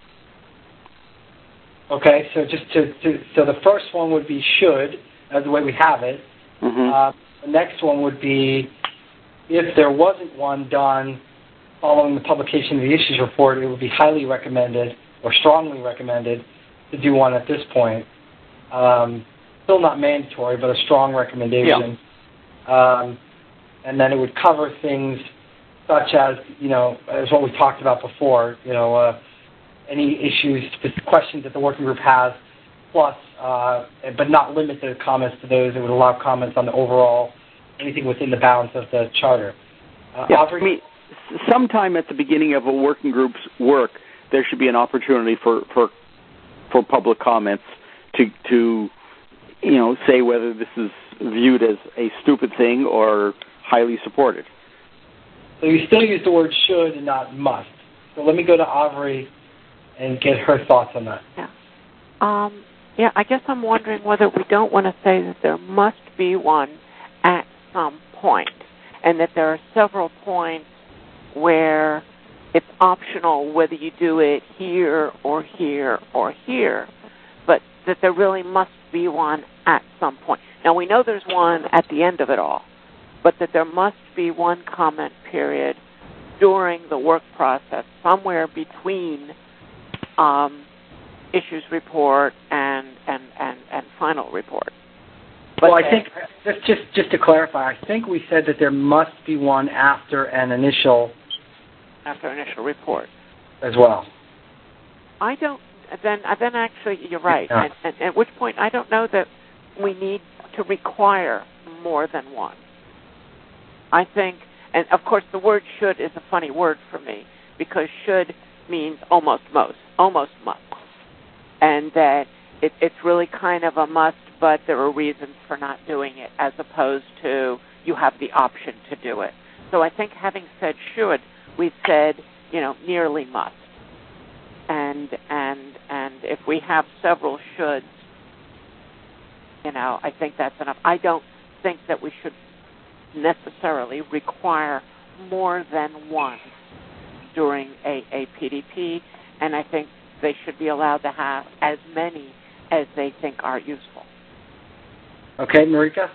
Okay, so so the first one would be should, as the way we have it. Mm-hmm. The next one would be if there wasn't one done following the publication of the issues report, it would be highly recommended or strongly recommended to do one at this point. Still not mandatory, but a strong recommendation. Yeah. And then it would cover things such as, as what we talked about before, any issues, questions that the working group has, plus, but not limited comments to those. It would allow comments on the overall, anything within the bounds of the charter. Sometime at the beginning of a working group's work, there should be an opportunity for public comments to say whether this is viewed as a stupid thing or highly supported. So you still use the word should and not must. So let me go to Avery and get her thoughts on that. Yeah. I guess I'm wondering whether we don't want to say that there must be one at some point, and that there are several points where it's optional whether you do it here or here or here, but that there really must be one at some point. Now, we know there's one at the end of it all, but that there must be one comment period during the work process, somewhere between issues report and final report. But well, I think just to clarify, I think we said that there must be one after an initial report as well. I don't. Then actually, you're right. Yeah. And at which point, I don't know that we need to require more than one. I think, and of course, the word "should" is a funny word for me because "should" means almost must, and that it's really kind of a must, but there are reasons for not doing it, as opposed to you have the option to do it. So I think having said "should," we've said nearly must. And if we have several shoulds, I think that's enough. I don't think that we should necessarily require more than one during a PDP, and I think they should be allowed to have as many as they think are useful. Okay, Marika?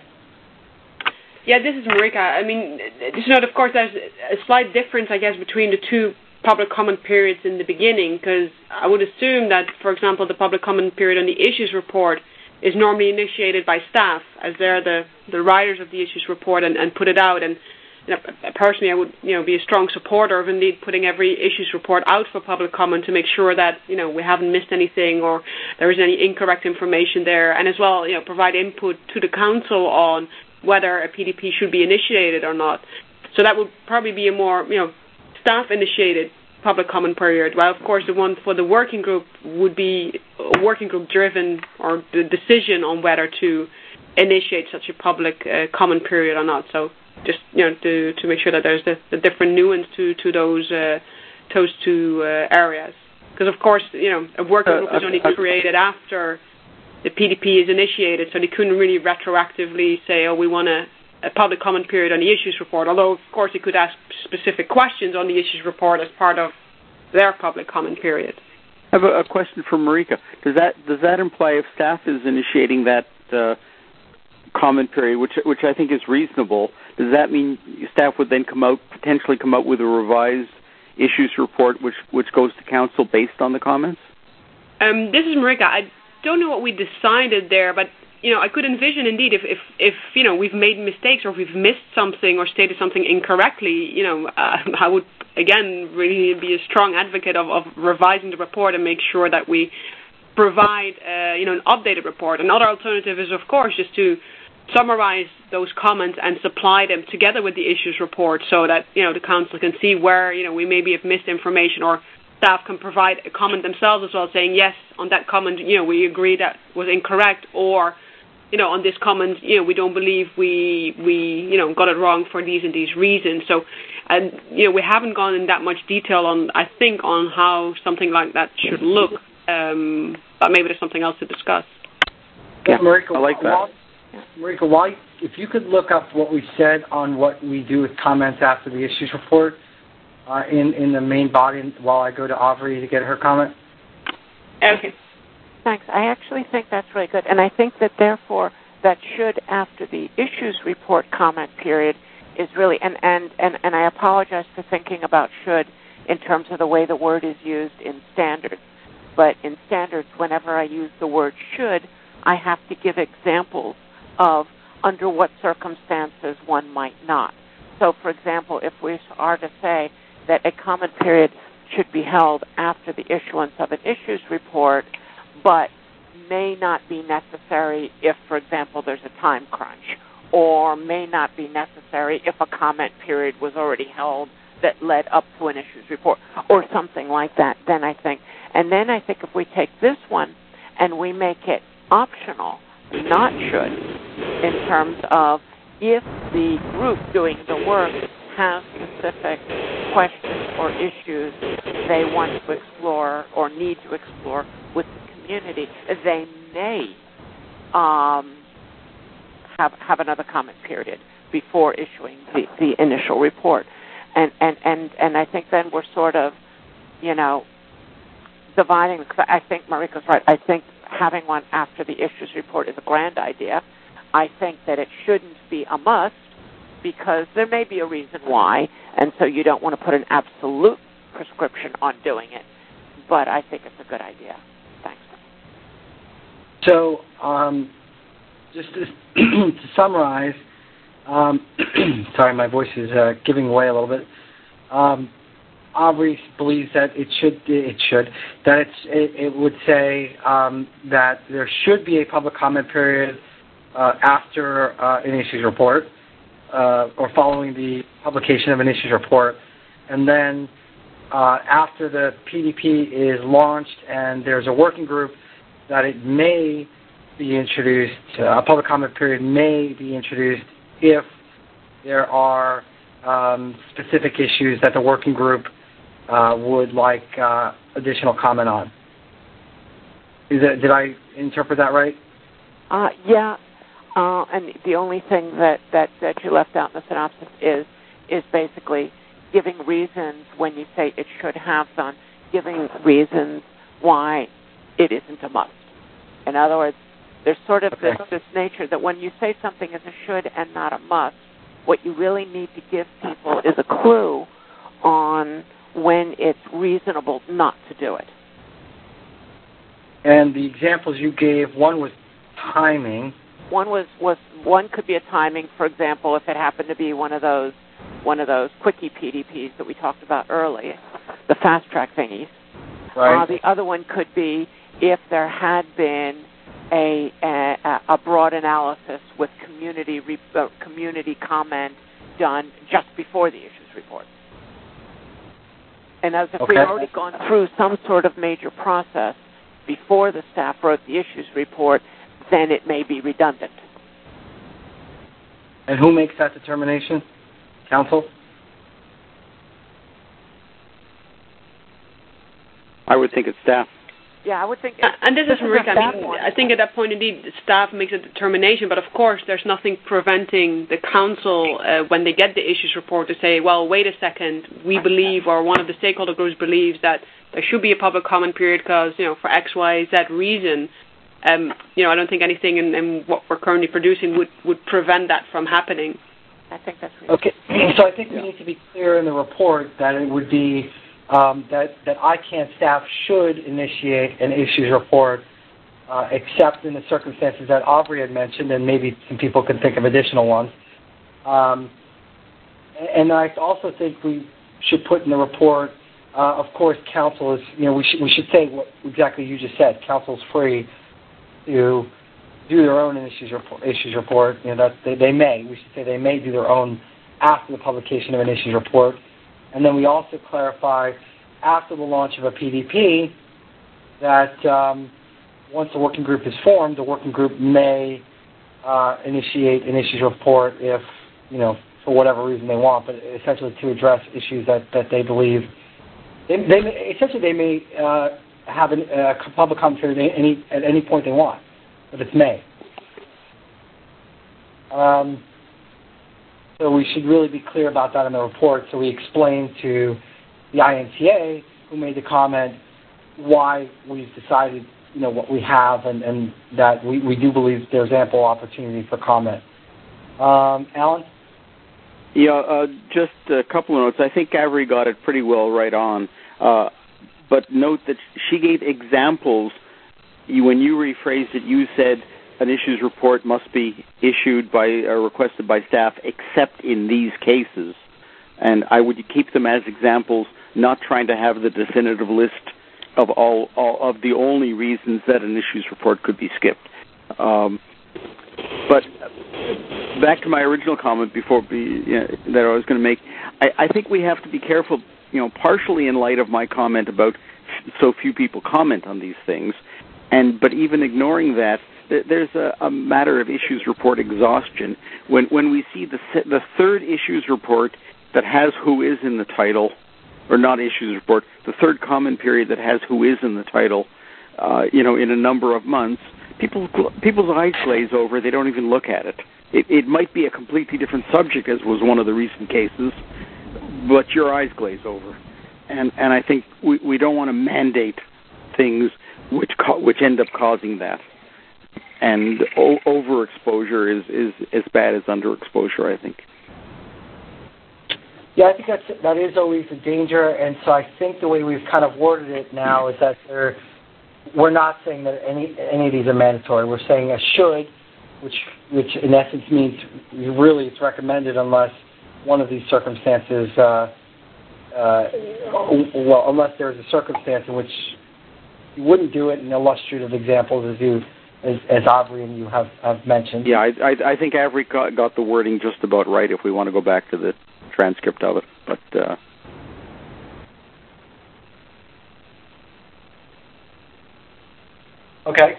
Yeah, this is Marika. I mean, just note, of course, there's a slight difference, I guess, between the two public comment periods in the beginning, because I would assume that, for example, the public comment period on the issues report is normally initiated by staff, as they're the writers of the issues report and put it out. And personally, I would be a strong supporter of indeed putting every issues report out for public comment to make sure that we haven't missed anything or there isn't any incorrect information there, and as well provide input to the council on whether a PDP should be initiated or not. So that would probably be a more staff-initiated public comment period, while, of course, the one for the working group would be a working group-driven or the decision on whether to initiate such a public comment period or not. So just, to make sure that there's the different nuance to those two areas. Because, of course, a working group is only created after the PDP is initiated, so they couldn't really retroactively say, we want a public comment period on the issues report, although, of course, they could ask specific questions on the issues report as part of their public comment period. I have a question for Marika. Does that imply if staff is initiating that comment period, which I think is reasonable, does that mean staff would then potentially come out with a revised issues report which goes to council based on the comments? This is Marika. I don't know what we decided there, but I could envision, indeed, if we've made mistakes or if we've missed something or stated something incorrectly, I would, again, really be a strong advocate of revising the report and make sure that we provide, an updated report. Another alternative is, of course, just to summarize those comments and supply them together with the issues report so that, the council can see where, we maybe have missed information, or staff can provide a comment themselves as well, saying, yes, on that comment, we agree that was incorrect, or on this comment, we don't believe we got it wrong for these and these reasons. So, and we haven't gone in that much detail on how something like that should look. But maybe there's something else to discuss. Yeah, Marika, I like that. Marika, if you could look up what we said on what we do with comments after the issues report in the main body while I go to Aubrey to get her comment. Okay. Thanks. I actually think that's really good. And I think that, therefore, that should, after the issues report comment period, is really, and I apologize for thinking about should in terms of the way the word is used in standards. But in standards, whenever I use the word should, I have to give examples of under what circumstances one might not. So, for example, if we are to say that a comment period should be held after the issuance of an issues report, but may not be necessary if, for example, there's a time crunch, or may not be necessary if a comment period was already held that led up to an issues report, or something like that, then I think if we take this one and we make it optional, not should, in terms of if the group doing the work has specific questions or issues they want to explore or need to explore with the community, they may have another comment period before issuing the initial report. And I think then we're sort of, dividing, because I think Marika's right. I think having one after the issues report is a grand idea. I think that it shouldn't be a must, because there may be a reason why, and so you don't want to put an absolute prescription on doing it. But I think it's a good idea. Thanks. So, just to summarize, sorry, my voice is giving away a little bit. Aubrey believes that it would say that there should be a public comment period after an issues report or following the publication of an issues report, and then after the PDP is launched and there's a working group, that it may be introduced, a public comment period may be introduced if there are specific issues that the working group would like additional comment on. Did I interpret that right? Yeah. And the only thing that you left out in the synopsis is basically giving reasons when you say it should have done, giving reasons why it isn't a must. In other words, there's sort of this nature that when you say something is a should and not a must, what you really need to give people is a clue on when it's reasonable not to do it. And the examples you gave, one was timing. One could be a timing, for example, if it happened to be one of those quickie PDPs that we talked about earlier, the fast track thingies. Right. The other one could be if there had been a broad analysis with community comment done just before the issues report. And as if we've already gone through some sort of major process before the staff wrote the issues report, then it may be redundant. And who makes that determination? Council? I would think it's staff. Yeah, I would think. And this is Marika. I think at that point, indeed, staff makes a determination. But of course, there's nothing preventing the council when they get the issues report to say, "Well, wait a second. We believe, or one of the stakeholder groups believes that there should be a public comment period because, for X, Y, Z reason." I don't think anything in what we're currently producing would prevent that from happening. I think that's reasonable. Okay. So I think we need to be clear in the report that it would be. That ICANN staff should initiate an issues report, except in the circumstances that Aubrey had mentioned, and maybe some people can think of additional ones. And I also think we should put in the report, of course, council is, we should say what exactly you just said. Council's free to do their own issues report. That they may. We should say they may do their own after the publication of an issues report. And then we also clarify after the launch of a PDP that once the working group is formed, the working group may initiate an issues report if, for whatever reason they want, but essentially to address issues that they believe. They may have a public comment period at any point they want, but it's may. So we should really be clear about that in the report. So we explain to the INTA, who made the comment, why we've decided, what we have, and that we do believe there's ample opportunity for comment. Alan? Yeah, just a couple of notes. I think Avery got it pretty well right on. But note that she gave examples. When you rephrased it, you said an issues report must be issued by or requested by staff except in these cases. And I would keep them as examples, not trying to have the definitive list of all of the only reasons that an issues report could be skipped. But back to my original comment before that I was going to make, I think we have to be careful, partially in light of my comment about so few people comment on these things, but even ignoring that, there's a matter of issues report exhaustion. When we see the third issues report that has who is in the title, or not issues report, the third comment period that has who is in the title, in a number of months, people's eyes glaze over. They don't even look at it. It might be a completely different subject, as was one of the recent cases, but your eyes glaze over. And I think we don't want to mandate things which end up causing that. And overexposure is as bad as underexposure, I think. Yeah, I think that is always a danger, and so I think the way we've kind of worded it now is that we're not saying that any of these are mandatory. We're saying a should, which in essence means really it's recommended unless one of these circumstances, unless there's a circumstance in which you wouldn't do it, and illustrative examples as Avery and you have mentioned. Yeah, I think Avery got the wording just about right if we want to go back to the transcript of it. But okay.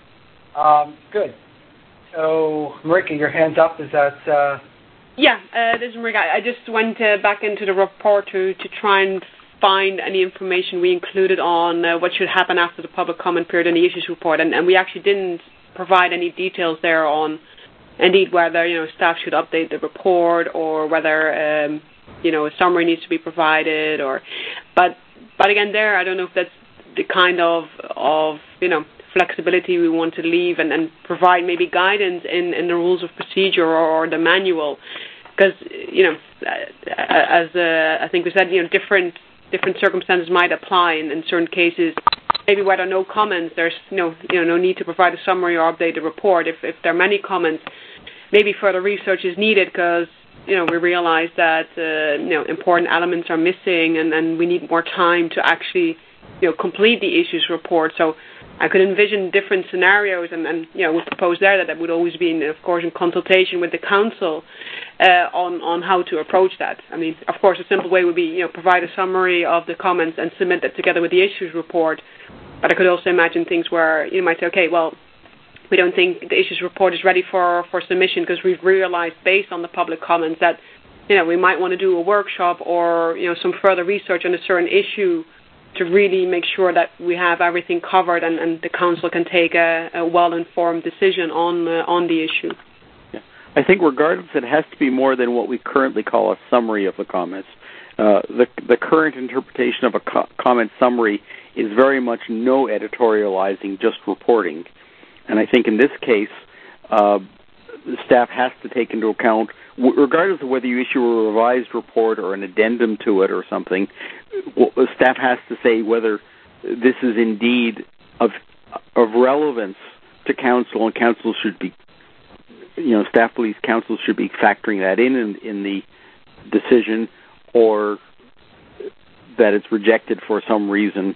Good. So, Marika, your hand's up. Is that... Yeah, this is Marika. I just went back into the report to try and find any information we included on what should happen after the public comment period in the issues report, and we actually didn't provide any details there on, indeed, whether staff should update the report or whether a summary needs to be provided, but again, there I don't know if that's the kind of flexibility we want to leave and provide maybe guidance in the rules of procedure or the manual, because as I think we said, different circumstances might apply in certain cases. Maybe where there are no comments, there's no need to provide a summary or update the report. If there are many comments, maybe further research is needed because we realize that important elements are missing and we need more time to actually complete the issues report. So I could envision different scenarios, and we propose there that would always be, of course, in consultation with the council on how to approach that. I mean, of course, a simple way would be, provide a summary of the comments and submit that together with the issues report. But I could also imagine things where you might say, okay, well, we don't think the issues report is ready for submission because we've realized based on the public comments that, we might want to do a workshop or, some further research on a certain issue to really make sure that we have everything covered and the council can take a well-informed decision on the issue. Yeah. I think regardless, it has to be more than what we currently call a summary of the comments. The current interpretation of a comment summary is very much no editorializing, just reporting. And I think in this case, staff has to take into account, regardless of whether you issue a revised report or an addendum to it or something, staff has to say whether this is indeed of relevance to council, and council should be, staff believes council should be factoring that in the decision, or that it's rejected for some reason.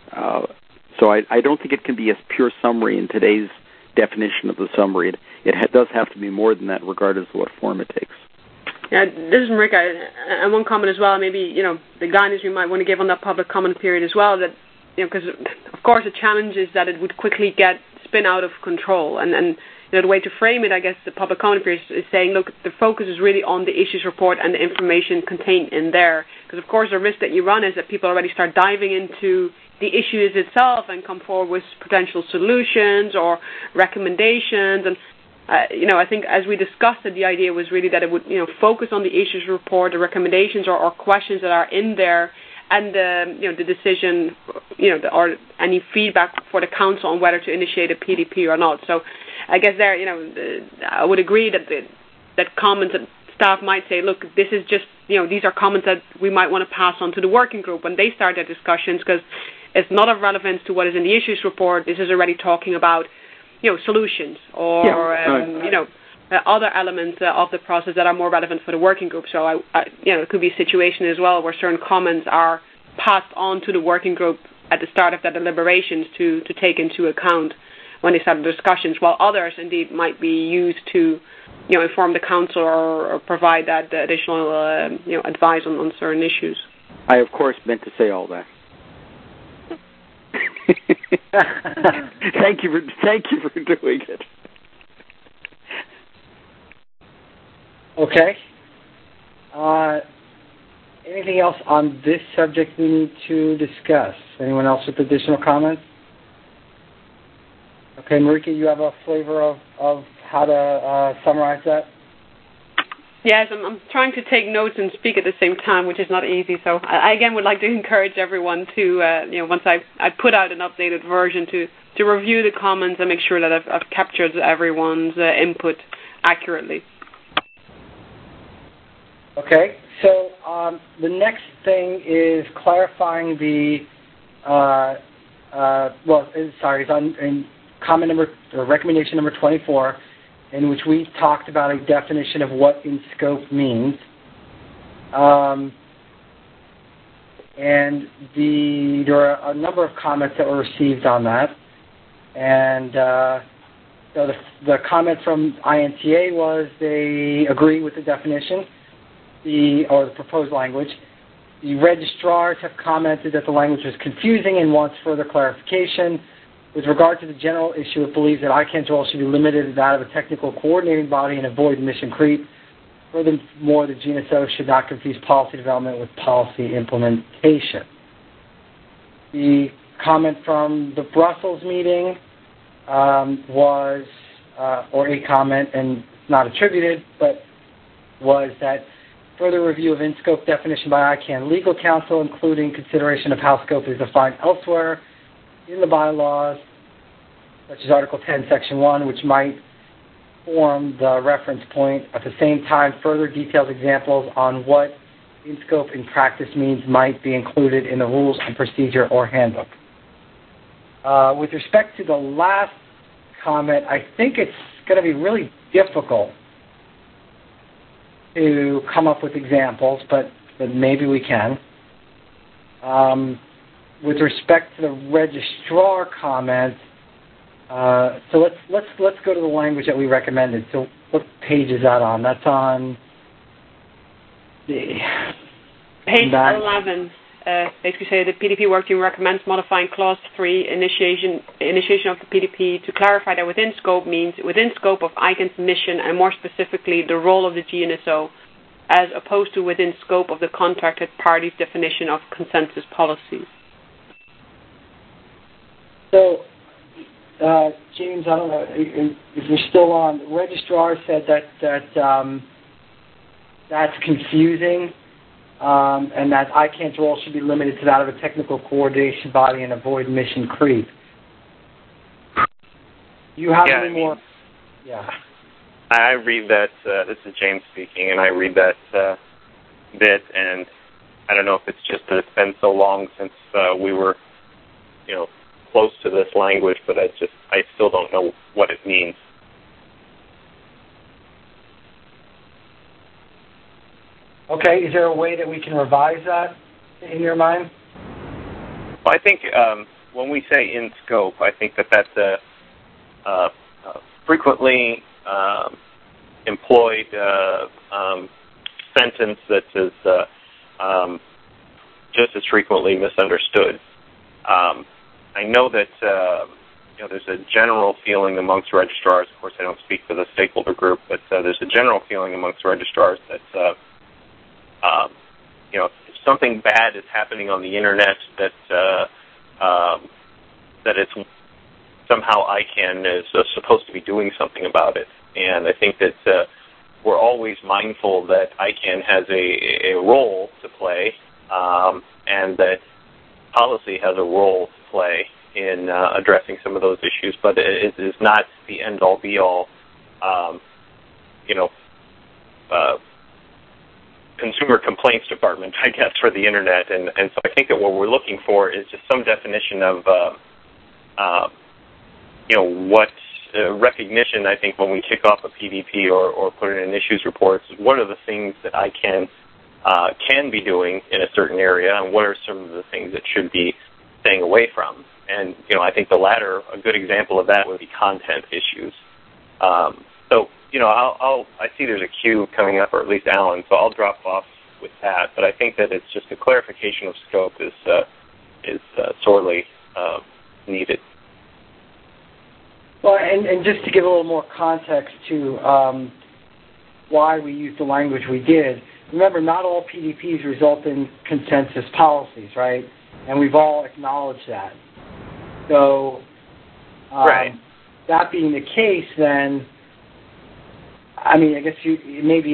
So I don't think it can be a pure summary in today's definition of the summary. It does have to be more than that, regardless of what form it takes. Yeah, this is Marika, and one comment as well, maybe, the guidance we might want to give on that public comment period as well, that, because, of course, the challenge is that it would quickly spin out of control, and the way to frame it, I guess, the public comment period is saying, look, the focus is really on the issues report and the information contained in there, because, of course, the risk that you run is that people already start diving into the issues itself and come forward with potential solutions or recommendations, and I think as we discussed it, the idea was really that it would, focus on the issues report, the recommendations or questions that are in there, and the decision, or any feedback for the council on whether to initiate a PDP or not. So, I guess there, I would agree that comments that staff might say, look, this is just, these are comments that we might want to pass on to the working group when they start their discussions, because it's not of relevance to what is in the issues report. This is already talking about solutions or, other elements of the process that are more relevant for the working group. So, it could be a situation as well where certain comments are passed on to the working group at the start of their deliberations to take into account when they start the discussions, while others, indeed, might be used to, inform the council or provide that additional, advice on certain issues. I, of course, meant to say all that. Thank you for doing it. Okay. Anything else on this subject we need to discuss? Anyone else with additional comments? Okay, Marika, you have a flavor of how to summarize that? Yes, I'm trying to take notes and speak at the same time, which is not easy. So I again would like to encourage everyone to, once I put out an updated version, to review the comments and make sure that I've captured everyone's input accurately. Okay, So the next thing is clarifying the, in comment number, or recommendation number 24, in which we talked about a definition of what in scope means. And there are a number of comments that were received on that. And so the comment from INTA was they agree with the definition, or the proposed language. The registrars have commented that the language was confusing and wants further clarification. With regard to the general issue, it believes that ICANN's role should be limited to that of a technical coordinating body and avoid mission creep. Furthermore, the GNSO should not confuse policy development with policy implementation. The comment from the Brussels meeting was, or a comment, and not attributed, but was that further review of in-scope definition by ICANN legal counsel, including consideration of how scope is defined elsewhere in the bylaws, such as Article 10, Section 1, which might form the reference point. At the same time, further detailed examples on what in-scope in practice means might be included in the rules and procedure or handbook. With respect to the last comment, I think it's going to be really difficult to come up with examples, but maybe we can. With respect to the registrar comment, so let's go to the language that we recommended. So what page is that on? That's on page 11. Basically say the PDP work team recommends modifying Clause 3, initiation of the PDP, to clarify that within scope means within scope of ICANN's mission, and more specifically the role of the GNSO, as opposed to within scope of the contracted party's definition of consensus policies. So, James, I don't know if you're still on. The registrar said that that's confusing, and that ICANN's role should be limited to that of a technical coordination body and avoid mission creep. Do you have any more? Yeah. I read that, this is James speaking, and I read that bit, and I don't know if it's just that it's been so long since we were, close to this language, but I still don't know what it means. Okay, is there a way that we can revise that in your mind? Well, I think when we say in scope, I think that's a frequently employed sentence that is just as frequently misunderstood. I know that there's a general feeling amongst registrars. Of course, I don't speak for the stakeholder group, but there's a general feeling amongst registrars that if something bad is happening on the internet, that it's somehow ICANN is supposed to be doing something about it. And I think that we're always mindful that ICANN has a role to play, and that policy has a role to play in addressing some of those issues, but it is not the end-all, be-all, consumer complaints department, I guess, for the internet. And so I think that what we're looking for is just some definition of, what recognition, I think, when we kick off a PDP or put it in issues reports, what are the things that ICANN can be doing in a certain area, and what are some of the things that should be staying away from. And, I think the latter, a good example of that would be content issues. I see there's a queue coming up, or at least Alan, so I'll drop off with that. But I think that it's just a clarification of scope is sorely needed. Well, and just to give a little more context to why we used the language we did, remember, not all PDPs result in consensus policies, right? And we've all acknowledged that. So, right. That being the case, then, I guess maybe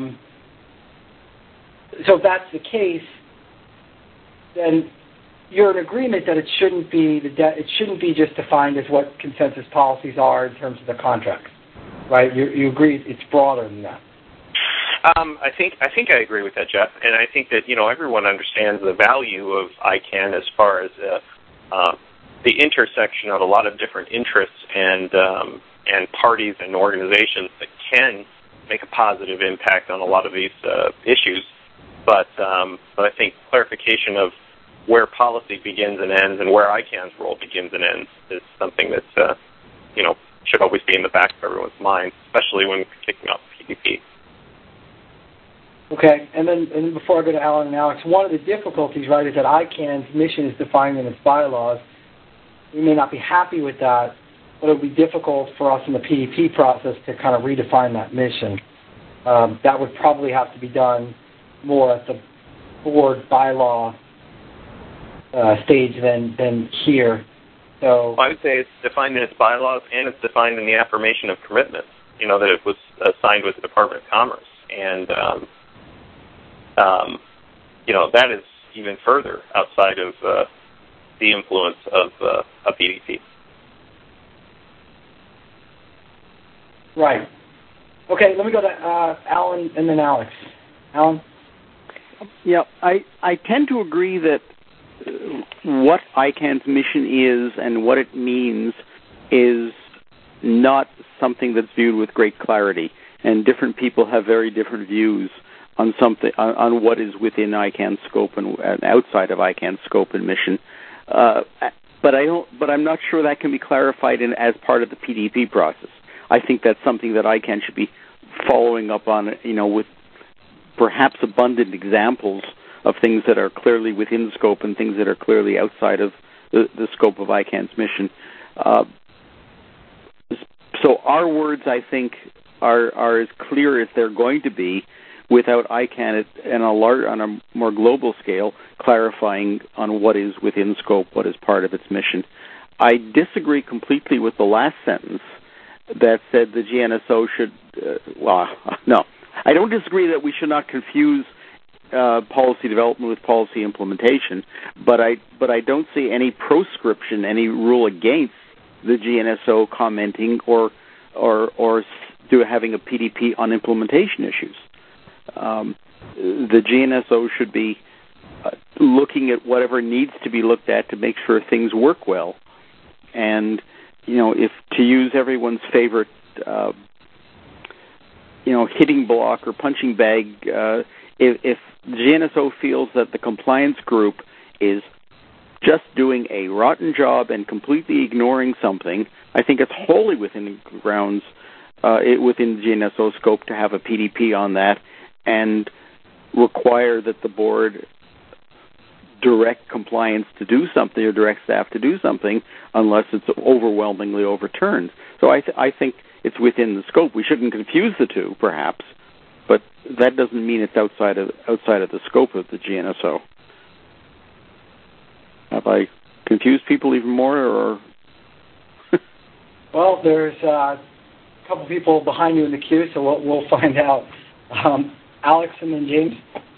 so if that's the case, then you're in agreement that it shouldn't be just defined as what consensus policies are in terms of the contract, right? You agree it's broader than that. I think I agree with that, Jeff, and I think that everyone understands the value of ICANN as far as the intersection of a lot of different interests and parties and organizations that can make a positive impact on a lot of these issues. But I think clarification of where policy begins and ends and where ICANN's role begins and ends is something that should always be in the back of everyone's mind, especially when we're kicking off PDP. Okay, and then before I go to Alan and Alex, one of the difficulties, right, is that ICANN's mission is defined in its bylaws. We may not be happy with that, but it would be difficult for us in the PDP process to kind of redefine that mission. That would probably have to be done more at the board bylaw stage than here. So I would say it's defined in its bylaws and it's defined in the affirmation of commitment, that it was signed with the Department of Commerce. And, that is even further outside of the influence of a PDP. Right. Okay, let me go to Alan and then Alex. Alan? Yeah, I tend to agree that what ICANN's mission is and what it means is not something that's viewed with great clarity, and different people have very different views on on what is within ICANN's scope and outside of ICANN's scope and mission. But I'm not sure that can be clarified as part of the PDP process. I think that's something that ICANN should be following up on, with perhaps abundant examples of things that are clearly within scope and things that are clearly outside of the scope of ICANN's mission. So our words, I think, are as clear as they're going to be without ICANN on a more global scale clarifying on what is within scope, what is part of its mission. I disagree completely with the last sentence that said the GNSO should, no. I don't disagree that we should not confuse policy development with policy implementation, but I don't see any proscription, any rule against the GNSO commenting or having a PDP on implementation issues. The GNSO should be looking at whatever needs to be looked at to make sure things work well. And, if to use everyone's favorite, hitting block or punching bag, if GNSO feels that the compliance group is just doing a rotten job and completely ignoring something, I think it's wholly within grounds, within GNSO scope to have a PDP on that and require that the board direct compliance to do something or direct staff to do something unless it's overwhelmingly overturned. So I think it's within the scope. We shouldn't confuse the two, perhaps, but that doesn't mean it's outside of the scope of the GNSO. Have I confused people even more, or? Well, there's a couple people behind you in the queue, so we'll find out. Alex and then James.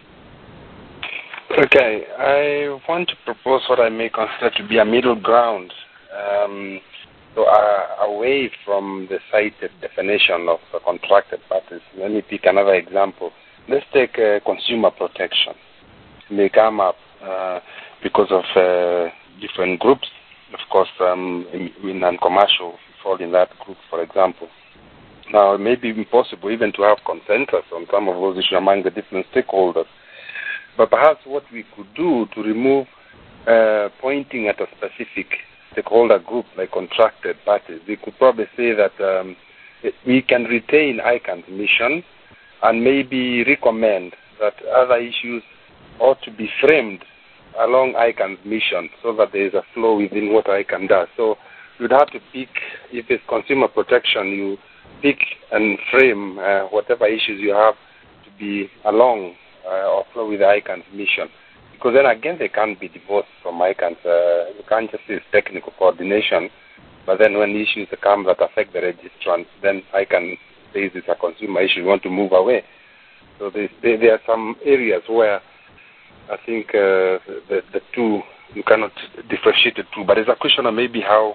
Okay, I want to propose what I may consider to be a middle ground. So away from the cited definition of contracted parties, let me pick another example. Let's take consumer protection. It may come up because of different groups. Of course, in non-commercial, fall in that group, for example. Now, it may be impossible even to have consensus on some of those issues among the different stakeholders. But perhaps what we could do to remove pointing at a specific stakeholder group like contracted parties, we could probably say that we can retain ICANN's mission and maybe recommend that other issues ought to be framed along ICANN's mission so that there is a flow within what ICANN does. So you'd have to pick, if it's consumer protection, you pick and frame whatever issues you have to be along or flow with ICANN's mission. Because then again, they can't be divorced from ICANN's. You can't just use technical coordination, but then when issues come that affect the registrants, then ICANN says it's a consumer issue, you want to move away. So there are some areas where I think the two, you cannot differentiate the two, but it's a question of maybe how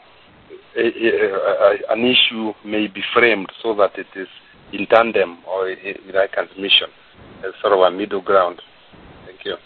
an issue may be framed so that it is in tandem or with ICANN's mission. sort of a middle ground. Thank you.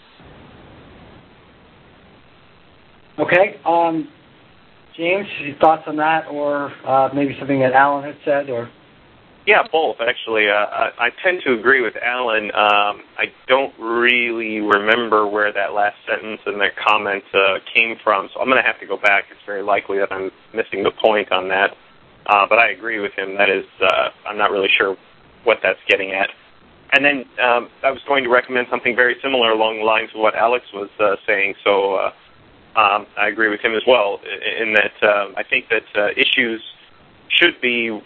Okay. James, your thoughts on that, or maybe something that Alan had said, or? Yeah, both, actually. I tend to agree with Alan. I don't really remember where that last sentence and that comment came from, so I'm going to have to go back. It's very likely that I'm missing the point on that. But I agree with him. That is, I'm not really sure what that's getting at. And then I was going to recommend something very similar along the lines of what Alex was saying, so I agree with him as well, in that I think that issues should be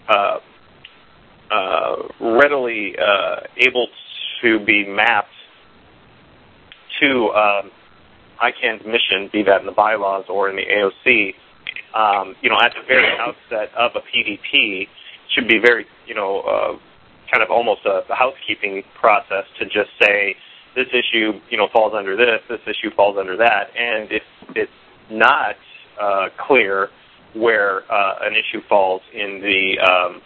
readily able to be mapped to ICANN's mission, be that in the bylaws or in the AOC. At the very outset of a PDP, should be very, kind of almost a housekeeping process to just say, this issue, falls under this issue falls under that. And if it's not clear where an issue falls in the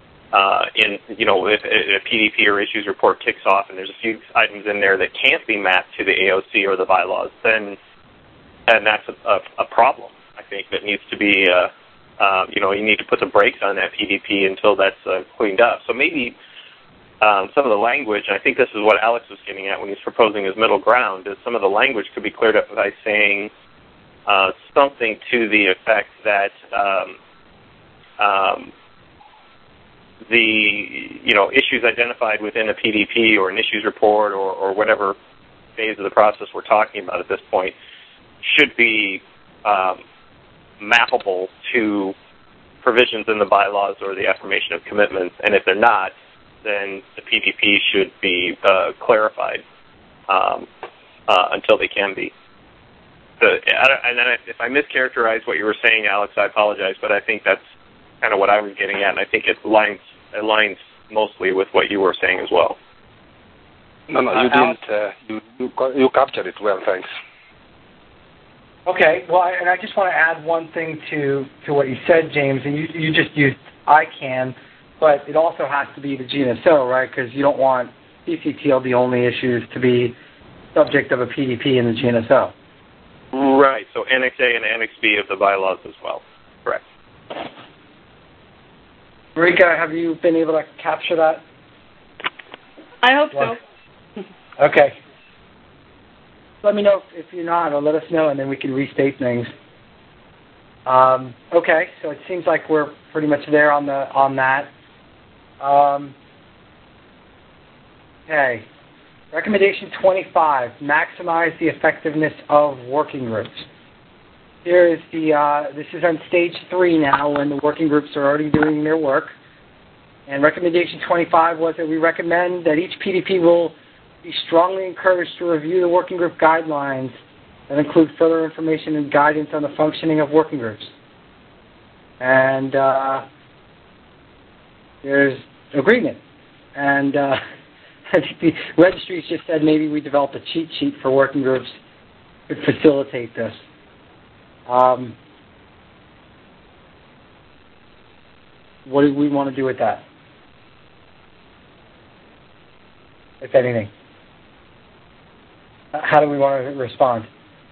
if a PDP or issues report kicks off and there's a few items in there that can't be mapped to the AOC or the bylaws, then that's a problem, I think, that needs to be, you need to put the brakes on that PDP until that's cleaned up. So maybe some of the language, and I think this is what Alex was getting at when he's proposing his middle ground, is some of the language could be cleared up by saying something to the effect that the issues identified within a PDP or an issues report or whatever phase of the process we're talking about at this point should be mappable to provisions in the bylaws or the affirmation of commitments, and if they're not, then the PDP should be clarified until they can be. And then if I mischaracterized what you were saying, Alex, I apologize, but I think that's kind of what I was getting at, and I think it aligns mostly with what you were saying as well. No, you didn't. You captured it well, thanks. Okay, well, and I just want to add one thing to what you said, James, and you just used ICANN, but it also has to be the GNSO, right? Because you don't want CCTL, the only issues, to be subject of a PDP in the GNSO. Right, so Annex A and Annex B of the bylaws as well. Correct. Marika, have you been able to capture that? I hope so. Okay. Let me know if you're not, or let us know, and then we can restate things. Okay, so it seems like we're pretty much there on that. Okay. Recommendation 25, maximize the effectiveness of working groups. Here is this is on stage 3 now, when the working groups are already doing their work. And recommendation 25 was that we recommend that each PDP will be strongly encouraged to review the working group guidelines that include further information and guidance on the functioning of working groups. And there's agreement. And I think the registries just said maybe we develop a cheat sheet for working groups to facilitate this. What do we want to do with that, if anything? How do we want to respond?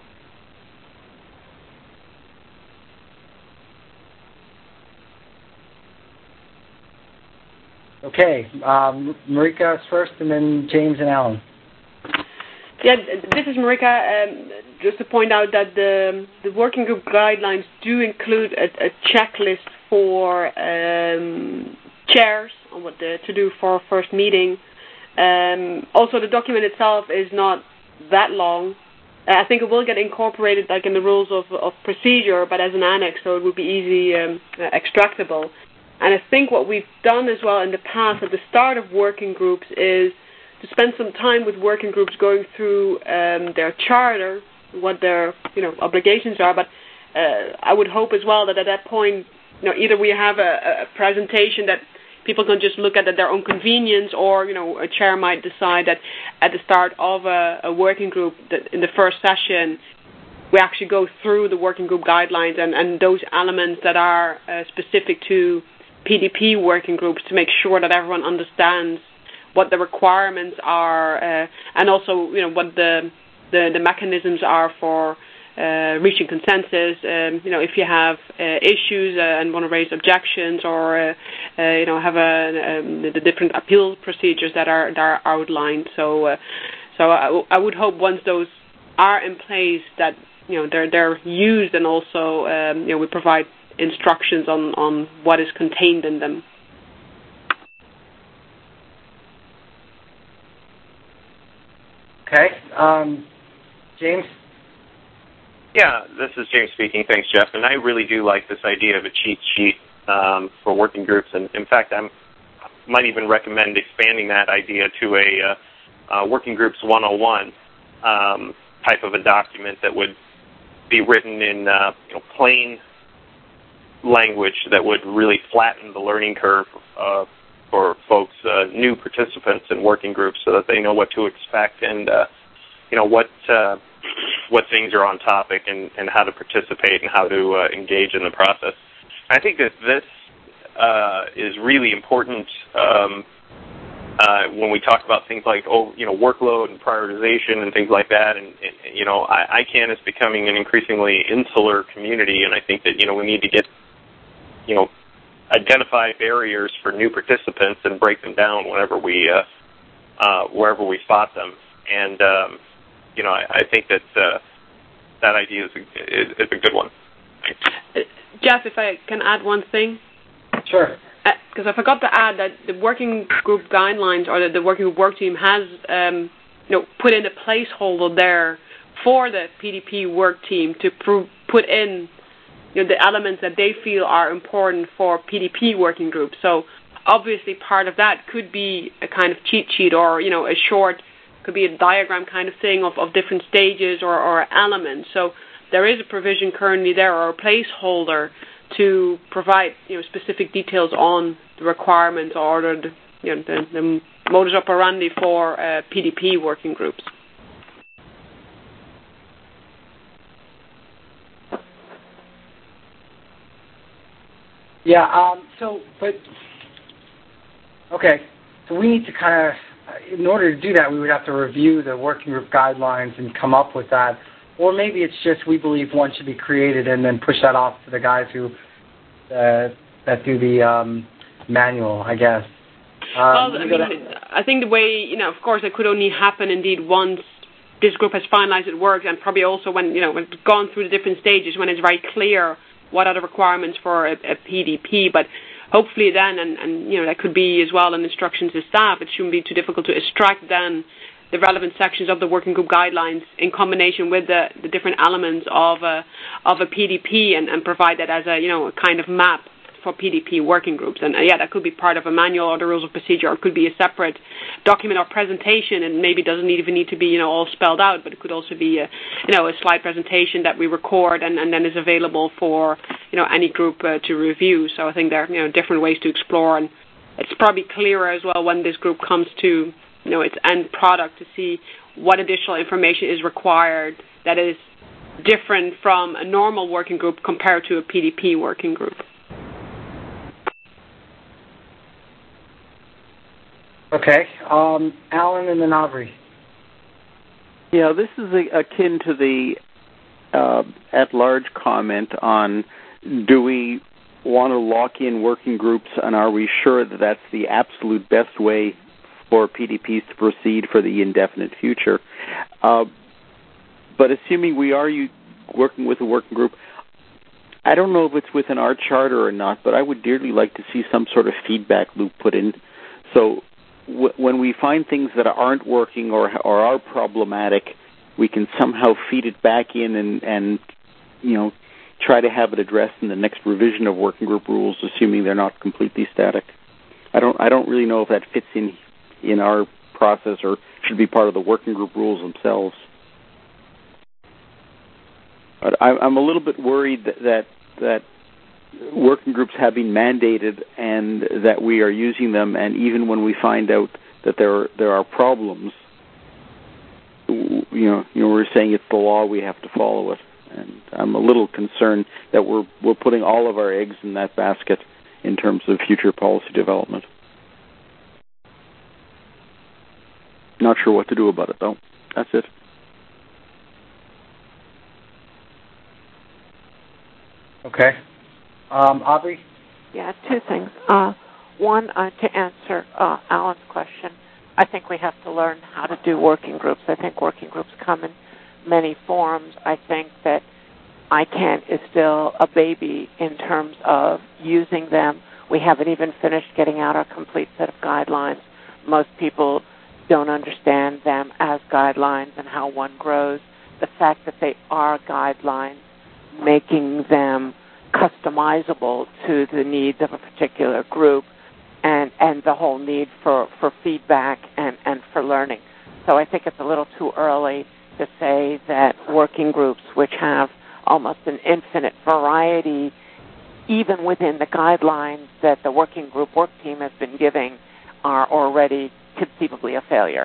Okay, Marika is first, and then James and Alan. Yeah, this is Marika. Just to point out that the working group guidelines do include a checklist for chairs on what to do for a first meeting. Also, the document itself is not that long. I think it will get incorporated like in the rules of procedure, but as an annex, so it would be easy extractable. And I think what we've done as well in the past at the start of working groups is to spend some time with working groups going through their charter, what their obligations are. But I would hope as well that at that point, either we have a presentation that people can just look at their own convenience, or a chair might decide that at the start of a working group, that in the first session, we actually go through the working group guidelines and those elements that are specific to PDP working groups to make sure that everyone understands what the requirements are, and also what the mechanisms are for reaching consensus. If you have issues and want to raise objections, or have the different appeal procedures that are outlined. So I would hope once those are in place that they're used, and also we provide instructions on what is contained in them. Okay, James. Yeah, this is James speaking. Thanks, Jeff. And I really do like this idea of a cheat sheet for working groups. And in fact, I might even recommend expanding that idea to a working groups 101 type of a document that would be written in plain language that would really flatten the learning curve for folks, new participants in working groups, so that they know what to expect and what things are on topic and how to participate and how to engage in the process. I think that this is really important when we talk about things like workload and prioritization and things like that. And ICANN is becoming an increasingly insular community, and I think that we need to get identify barriers for new participants and break them down wherever we spot them. And I think that that idea is a good one. Jeff, if I can add one thing. Sure. Because I forgot to add that the working group guidelines, or the working group work team has put in a placeholder there for the PDP work team to put in the elements that they feel are important for PDP working groups. So obviously part of that could be a kind of cheat sheet, or a short, could be a diagram kind of thing of different stages or elements. So there is a provision currently there, or a placeholder, to provide specific details on the requirements or the modus operandi for PDP working groups. Yeah. So we need to kind of, in order to do that, we would have to review the working group guidelines and come up with that. Or maybe it's just we believe one should be created and then push that off to the guys who that do the manual, I guess. I think the way, of course, it could only happen indeed once this group has finalized its work, and probably also when it's gone through the different stages, when it's very clear what are the requirements for a PDP. But hopefully then, and that could be as well an instruction to staff, it shouldn't be too difficult to extract then the relevant sections of the working group guidelines in combination with the different elements of a PDP, and provide that as a kind of map for PDP working groups. And that could be part of a manual or the rules of procedure, or it could be a separate document or presentation, and maybe doesn't even need to be all spelled out, but it could also be a slide presentation that we record and then is available for any group to review. So I think there are different ways to explore, and it's probably clearer as well when this group comes to its end product, to see what additional information is required that is different from a normal working group compared to a PDP working group. Okay. Alan and then Aubrey. Yeah, this is akin to the at-large comment on, do we want to lock in working groups, and are we sure that that's the absolute best way for PDPs to proceed for the indefinite future? But assuming we are working with a working group, I don't know if it's within our charter or not, but I would dearly like to see some sort of feedback loop put in. So when we find things that aren't working or are problematic, we can somehow feed it back in and try to have it addressed in the next revision of working group rules, assuming they're not completely static. I don't really know if that fits in our process or should be part of the working group rules themselves. But I'm a little bit worried that working groups have been mandated and that we are using them, and even when we find out that there are problems, we're saying it's the law, we have to follow it. And I'm a little concerned that we're putting all of our eggs in that basket in terms of future policy development. Not sure what to do about it, though. That's it. Okay. Aubrey? Yeah, two things. One, to answer Alan's question, I think we have to learn how to do working groups. I think working groups come in many forms. I think that ICANN is still a baby in terms of using them. We haven't even finished getting out a complete set of guidelines. Most people don't understand them as guidelines and how one grows. The fact that they are guidelines, making them customizable to the needs of a particular group, and the whole need for feedback and for learning. So I think it's a little too early to say that working groups, which have almost an infinite variety, even within the guidelines that the working group work team has been giving, are already conceivably a failure.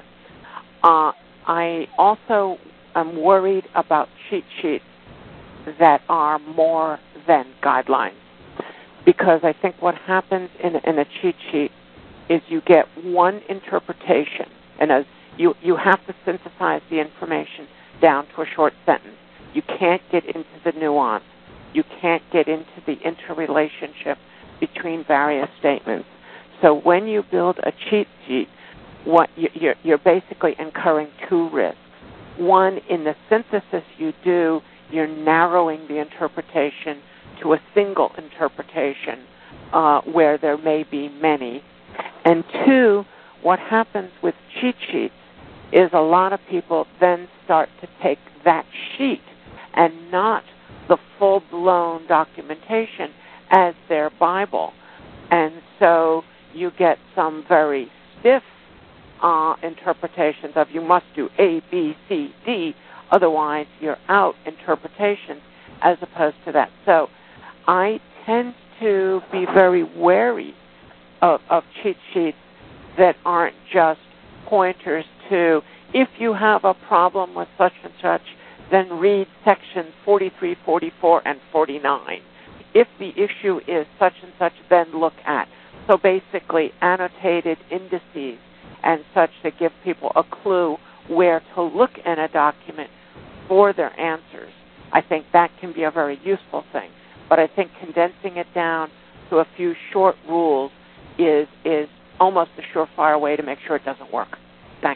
I also am worried about cheat sheets that are more than guidelines, because I think what happens in a cheat sheet is you get one interpretation, and as you have to synthesize the information down to a short sentence. You can't get into the nuance. You can't get into the interrelationship between various statements. So when you build a cheat sheet, what you're basically incurring two risks. One, in the synthesis you do, you're narrowing the interpretation to a single interpretation where there may be many. And two, what happens with cheat sheets is a lot of people then start to take that sheet and not the full-blown documentation as their Bible. And so you get some very stiff interpretations of you must do A, B, C, D, otherwise you're out interpretations, as opposed to that. So I tend to be very wary of cheat sheets that aren't just pointers to, if you have a problem with such and such, then read sections 43, 44, and 49. If the issue is such and such, then look at. So basically annotated indices and such that give people a clue where to look in a document for their answers. I think that can be a very useful thing. But I think condensing it down to a few short rules is almost a surefire way to make sure it doesn't work. Thanks.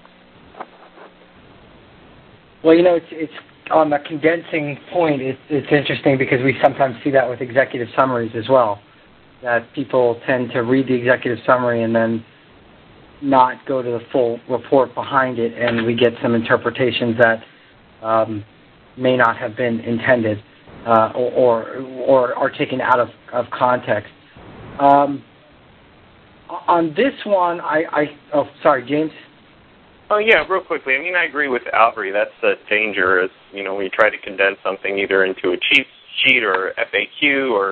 Well, it's on the condensing point, it's interesting because we sometimes see that with executive summaries as well, that people tend to read the executive summary and then not go to the full report behind it, and we get some interpretations that may not have been intended or are taken out of context. On this one, sorry, James? Oh, yeah, real quickly. I mean, I agree with Aubrey. That's the danger is, when you try to condense something either into a cheat sheet or FAQ or,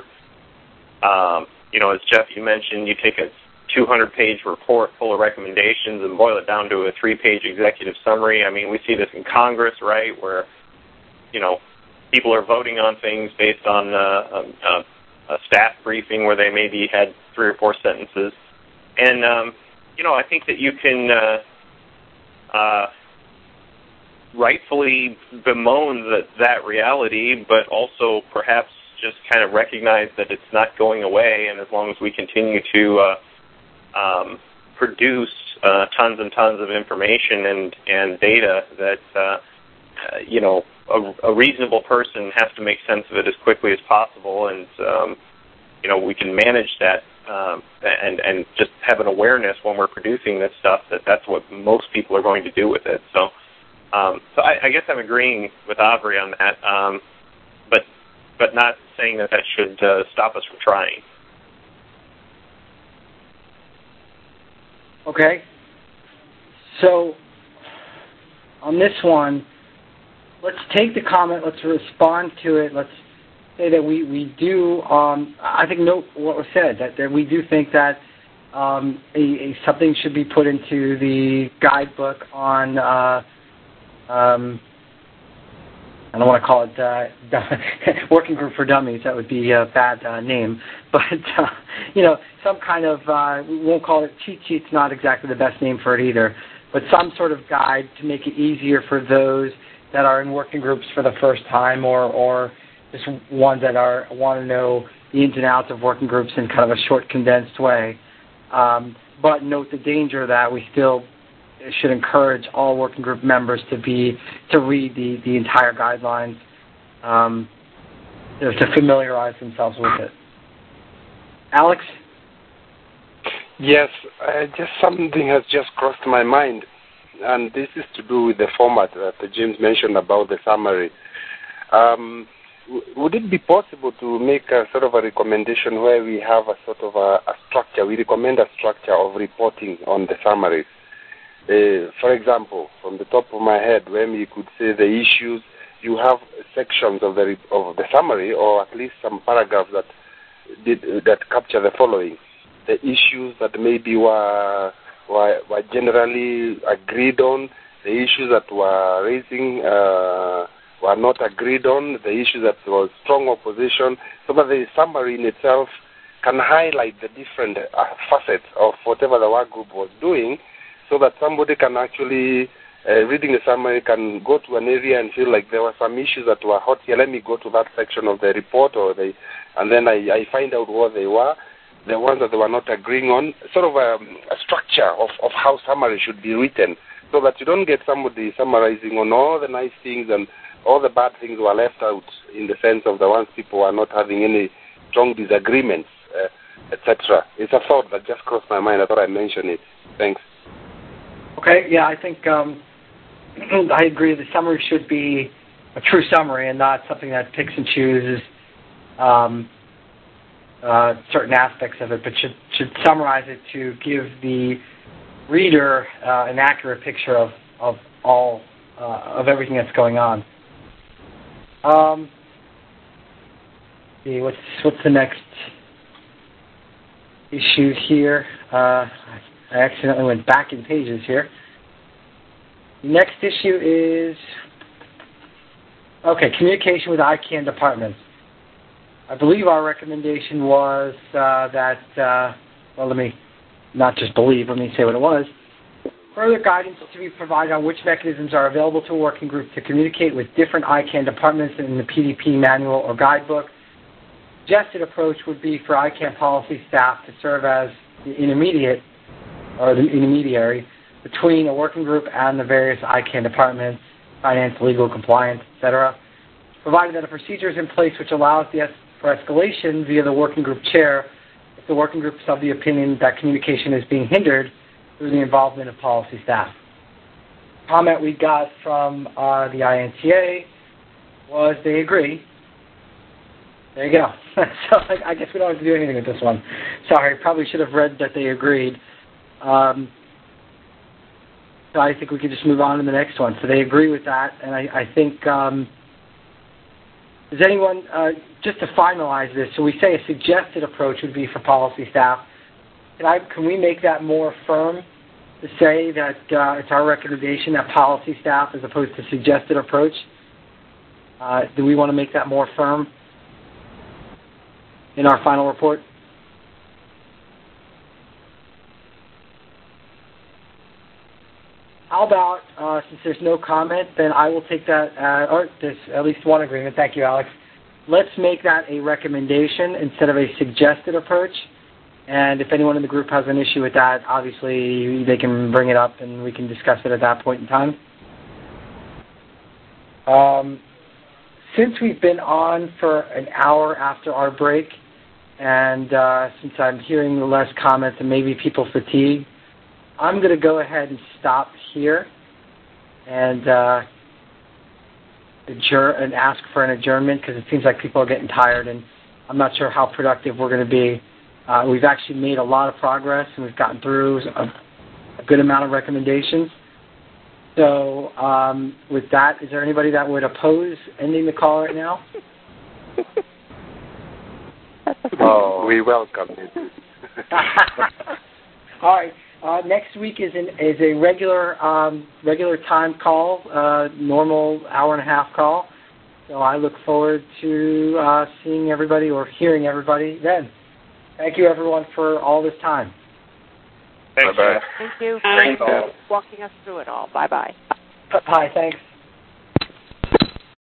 as Jeff, you mentioned, you take a 200-page report full of recommendations and boil it down to a 3-page executive summary. I mean, we see this in Congress, right, where, people are voting on things based on a staff briefing where they maybe had 3 or 4 sentences. And, I think that you can rightfully bemoan that reality, but also perhaps just kind of recognize that it's not going away, and as long as we continue to produce tons and tons of information and data that, a reasonable person has to make sense of it as quickly as possible, and, we can manage that and just have an awareness when we're producing this stuff that that's what most people are going to do with it. So I guess I'm agreeing with Aubrey on that, but not saying that should stop us from trying. Okay. So on this one, let's take the comment, let's respond to it, let's say that we do, I think note what was said, that we do think that something should be put into the guidebook on, I don't want to call it Working Group for Dummies, that would be a bad name, but, some kind of, we won't call it cheat sheet's not exactly the best name for it either, but some sort of guide to make it easier for those that are in working groups for the first time or just ones that want to know the ins and outs of working groups in kind of a short, condensed way. But note the danger that we still should encourage all working group members to read the entire guidelines, to familiarize themselves with it. Alex? Yes, just something has just crossed my mind, and this is to do with the format that James mentioned about the summary. Would it be possible to make a sort of a recommendation where we have a sort of a structure? We recommend a structure of reporting on the summaries. For example, from the top of my head, when we could say the issues, you have sections of the summary, or at least some paragraphs that capture the following: the issues that maybe were generally agreed on, the issues that were raising were not agreed on, the issues that was strong opposition, so that the summary in itself can highlight the different facets of whatever the work group was doing, so that somebody can actually, reading the summary, can go to an area and feel like there were some issues that were hot here. Let me go to that section of the report, and then I find out what they were, the ones that they were not agreeing on, sort of a structure of how summary should be written, so that you don't get somebody summarizing on all the nice things and all the bad things were left out, in the sense of the ones people are not having any strong disagreements, etc. It's a thought that just crossed my mind. I thought I'd mention it. Thanks. Okay, yeah, I think I agree. The summary should be a true summary and not something that picks and chooses certain aspects of it, but should summarize it to give the reader an accurate picture of all of everything that's going on. See, what's the next issue here? I accidentally went back in pages here. The next issue is communication with ICANN departments. I believe our recommendation was let me not just believe, let me say what it was. Further guidance to be provided on which mechanisms are available to a working group to communicate with different ICANN departments in the PDP manual or guidebook. Suggested approach would be for ICANN policy staff to serve as the intermediary between a working group and the various ICANN departments, finance, legal, compliance, etc., provided that a procedure is in place which allows for escalation via the working group chair if the working group is of the opinion that communication is being hindered through the involvement of policy staff. Comment we got from the INTA was they agree. There you go. So I guess we don't have to do anything with this one. Sorry, probably should have read that they agreed. So I think we could just move on to the next one. So they agree with that, and I think, does anyone, just to finalize this, so we say a suggested approach would be for policy staff. Can we make that more firm to say that it's our recommendation that policy staff as opposed to suggested approach? Do we want to make that more firm in our final report? How about, since there's no comment, then I will take that, or there's at least one agreement. Thank you, Alex. Let's make that a recommendation instead of a suggested approach. And if anyone in the group has an issue with that, obviously they can bring it up and we can discuss it at that point in time. Since we've been on for an hour after our break, and since I'm hearing less comments and maybe people fatigue, I'm going to go ahead and stop here and ask for an adjournment because it seems like people are getting tired and I'm not sure how productive we're going to be. We've actually made a lot of progress and we've gotten through a good amount of recommendations. So with that, is there anybody that would oppose ending the call right now? Oh, we welcome it. All right. Next week is a regular time call, normal hour and a half call. So I look forward to seeing everybody or hearing everybody then. Thank you, everyone, for all this time. Thanks, Bye-bye. Jeff. Thank you Bye. for walking us through it all. Bye-bye. Bye. Thanks.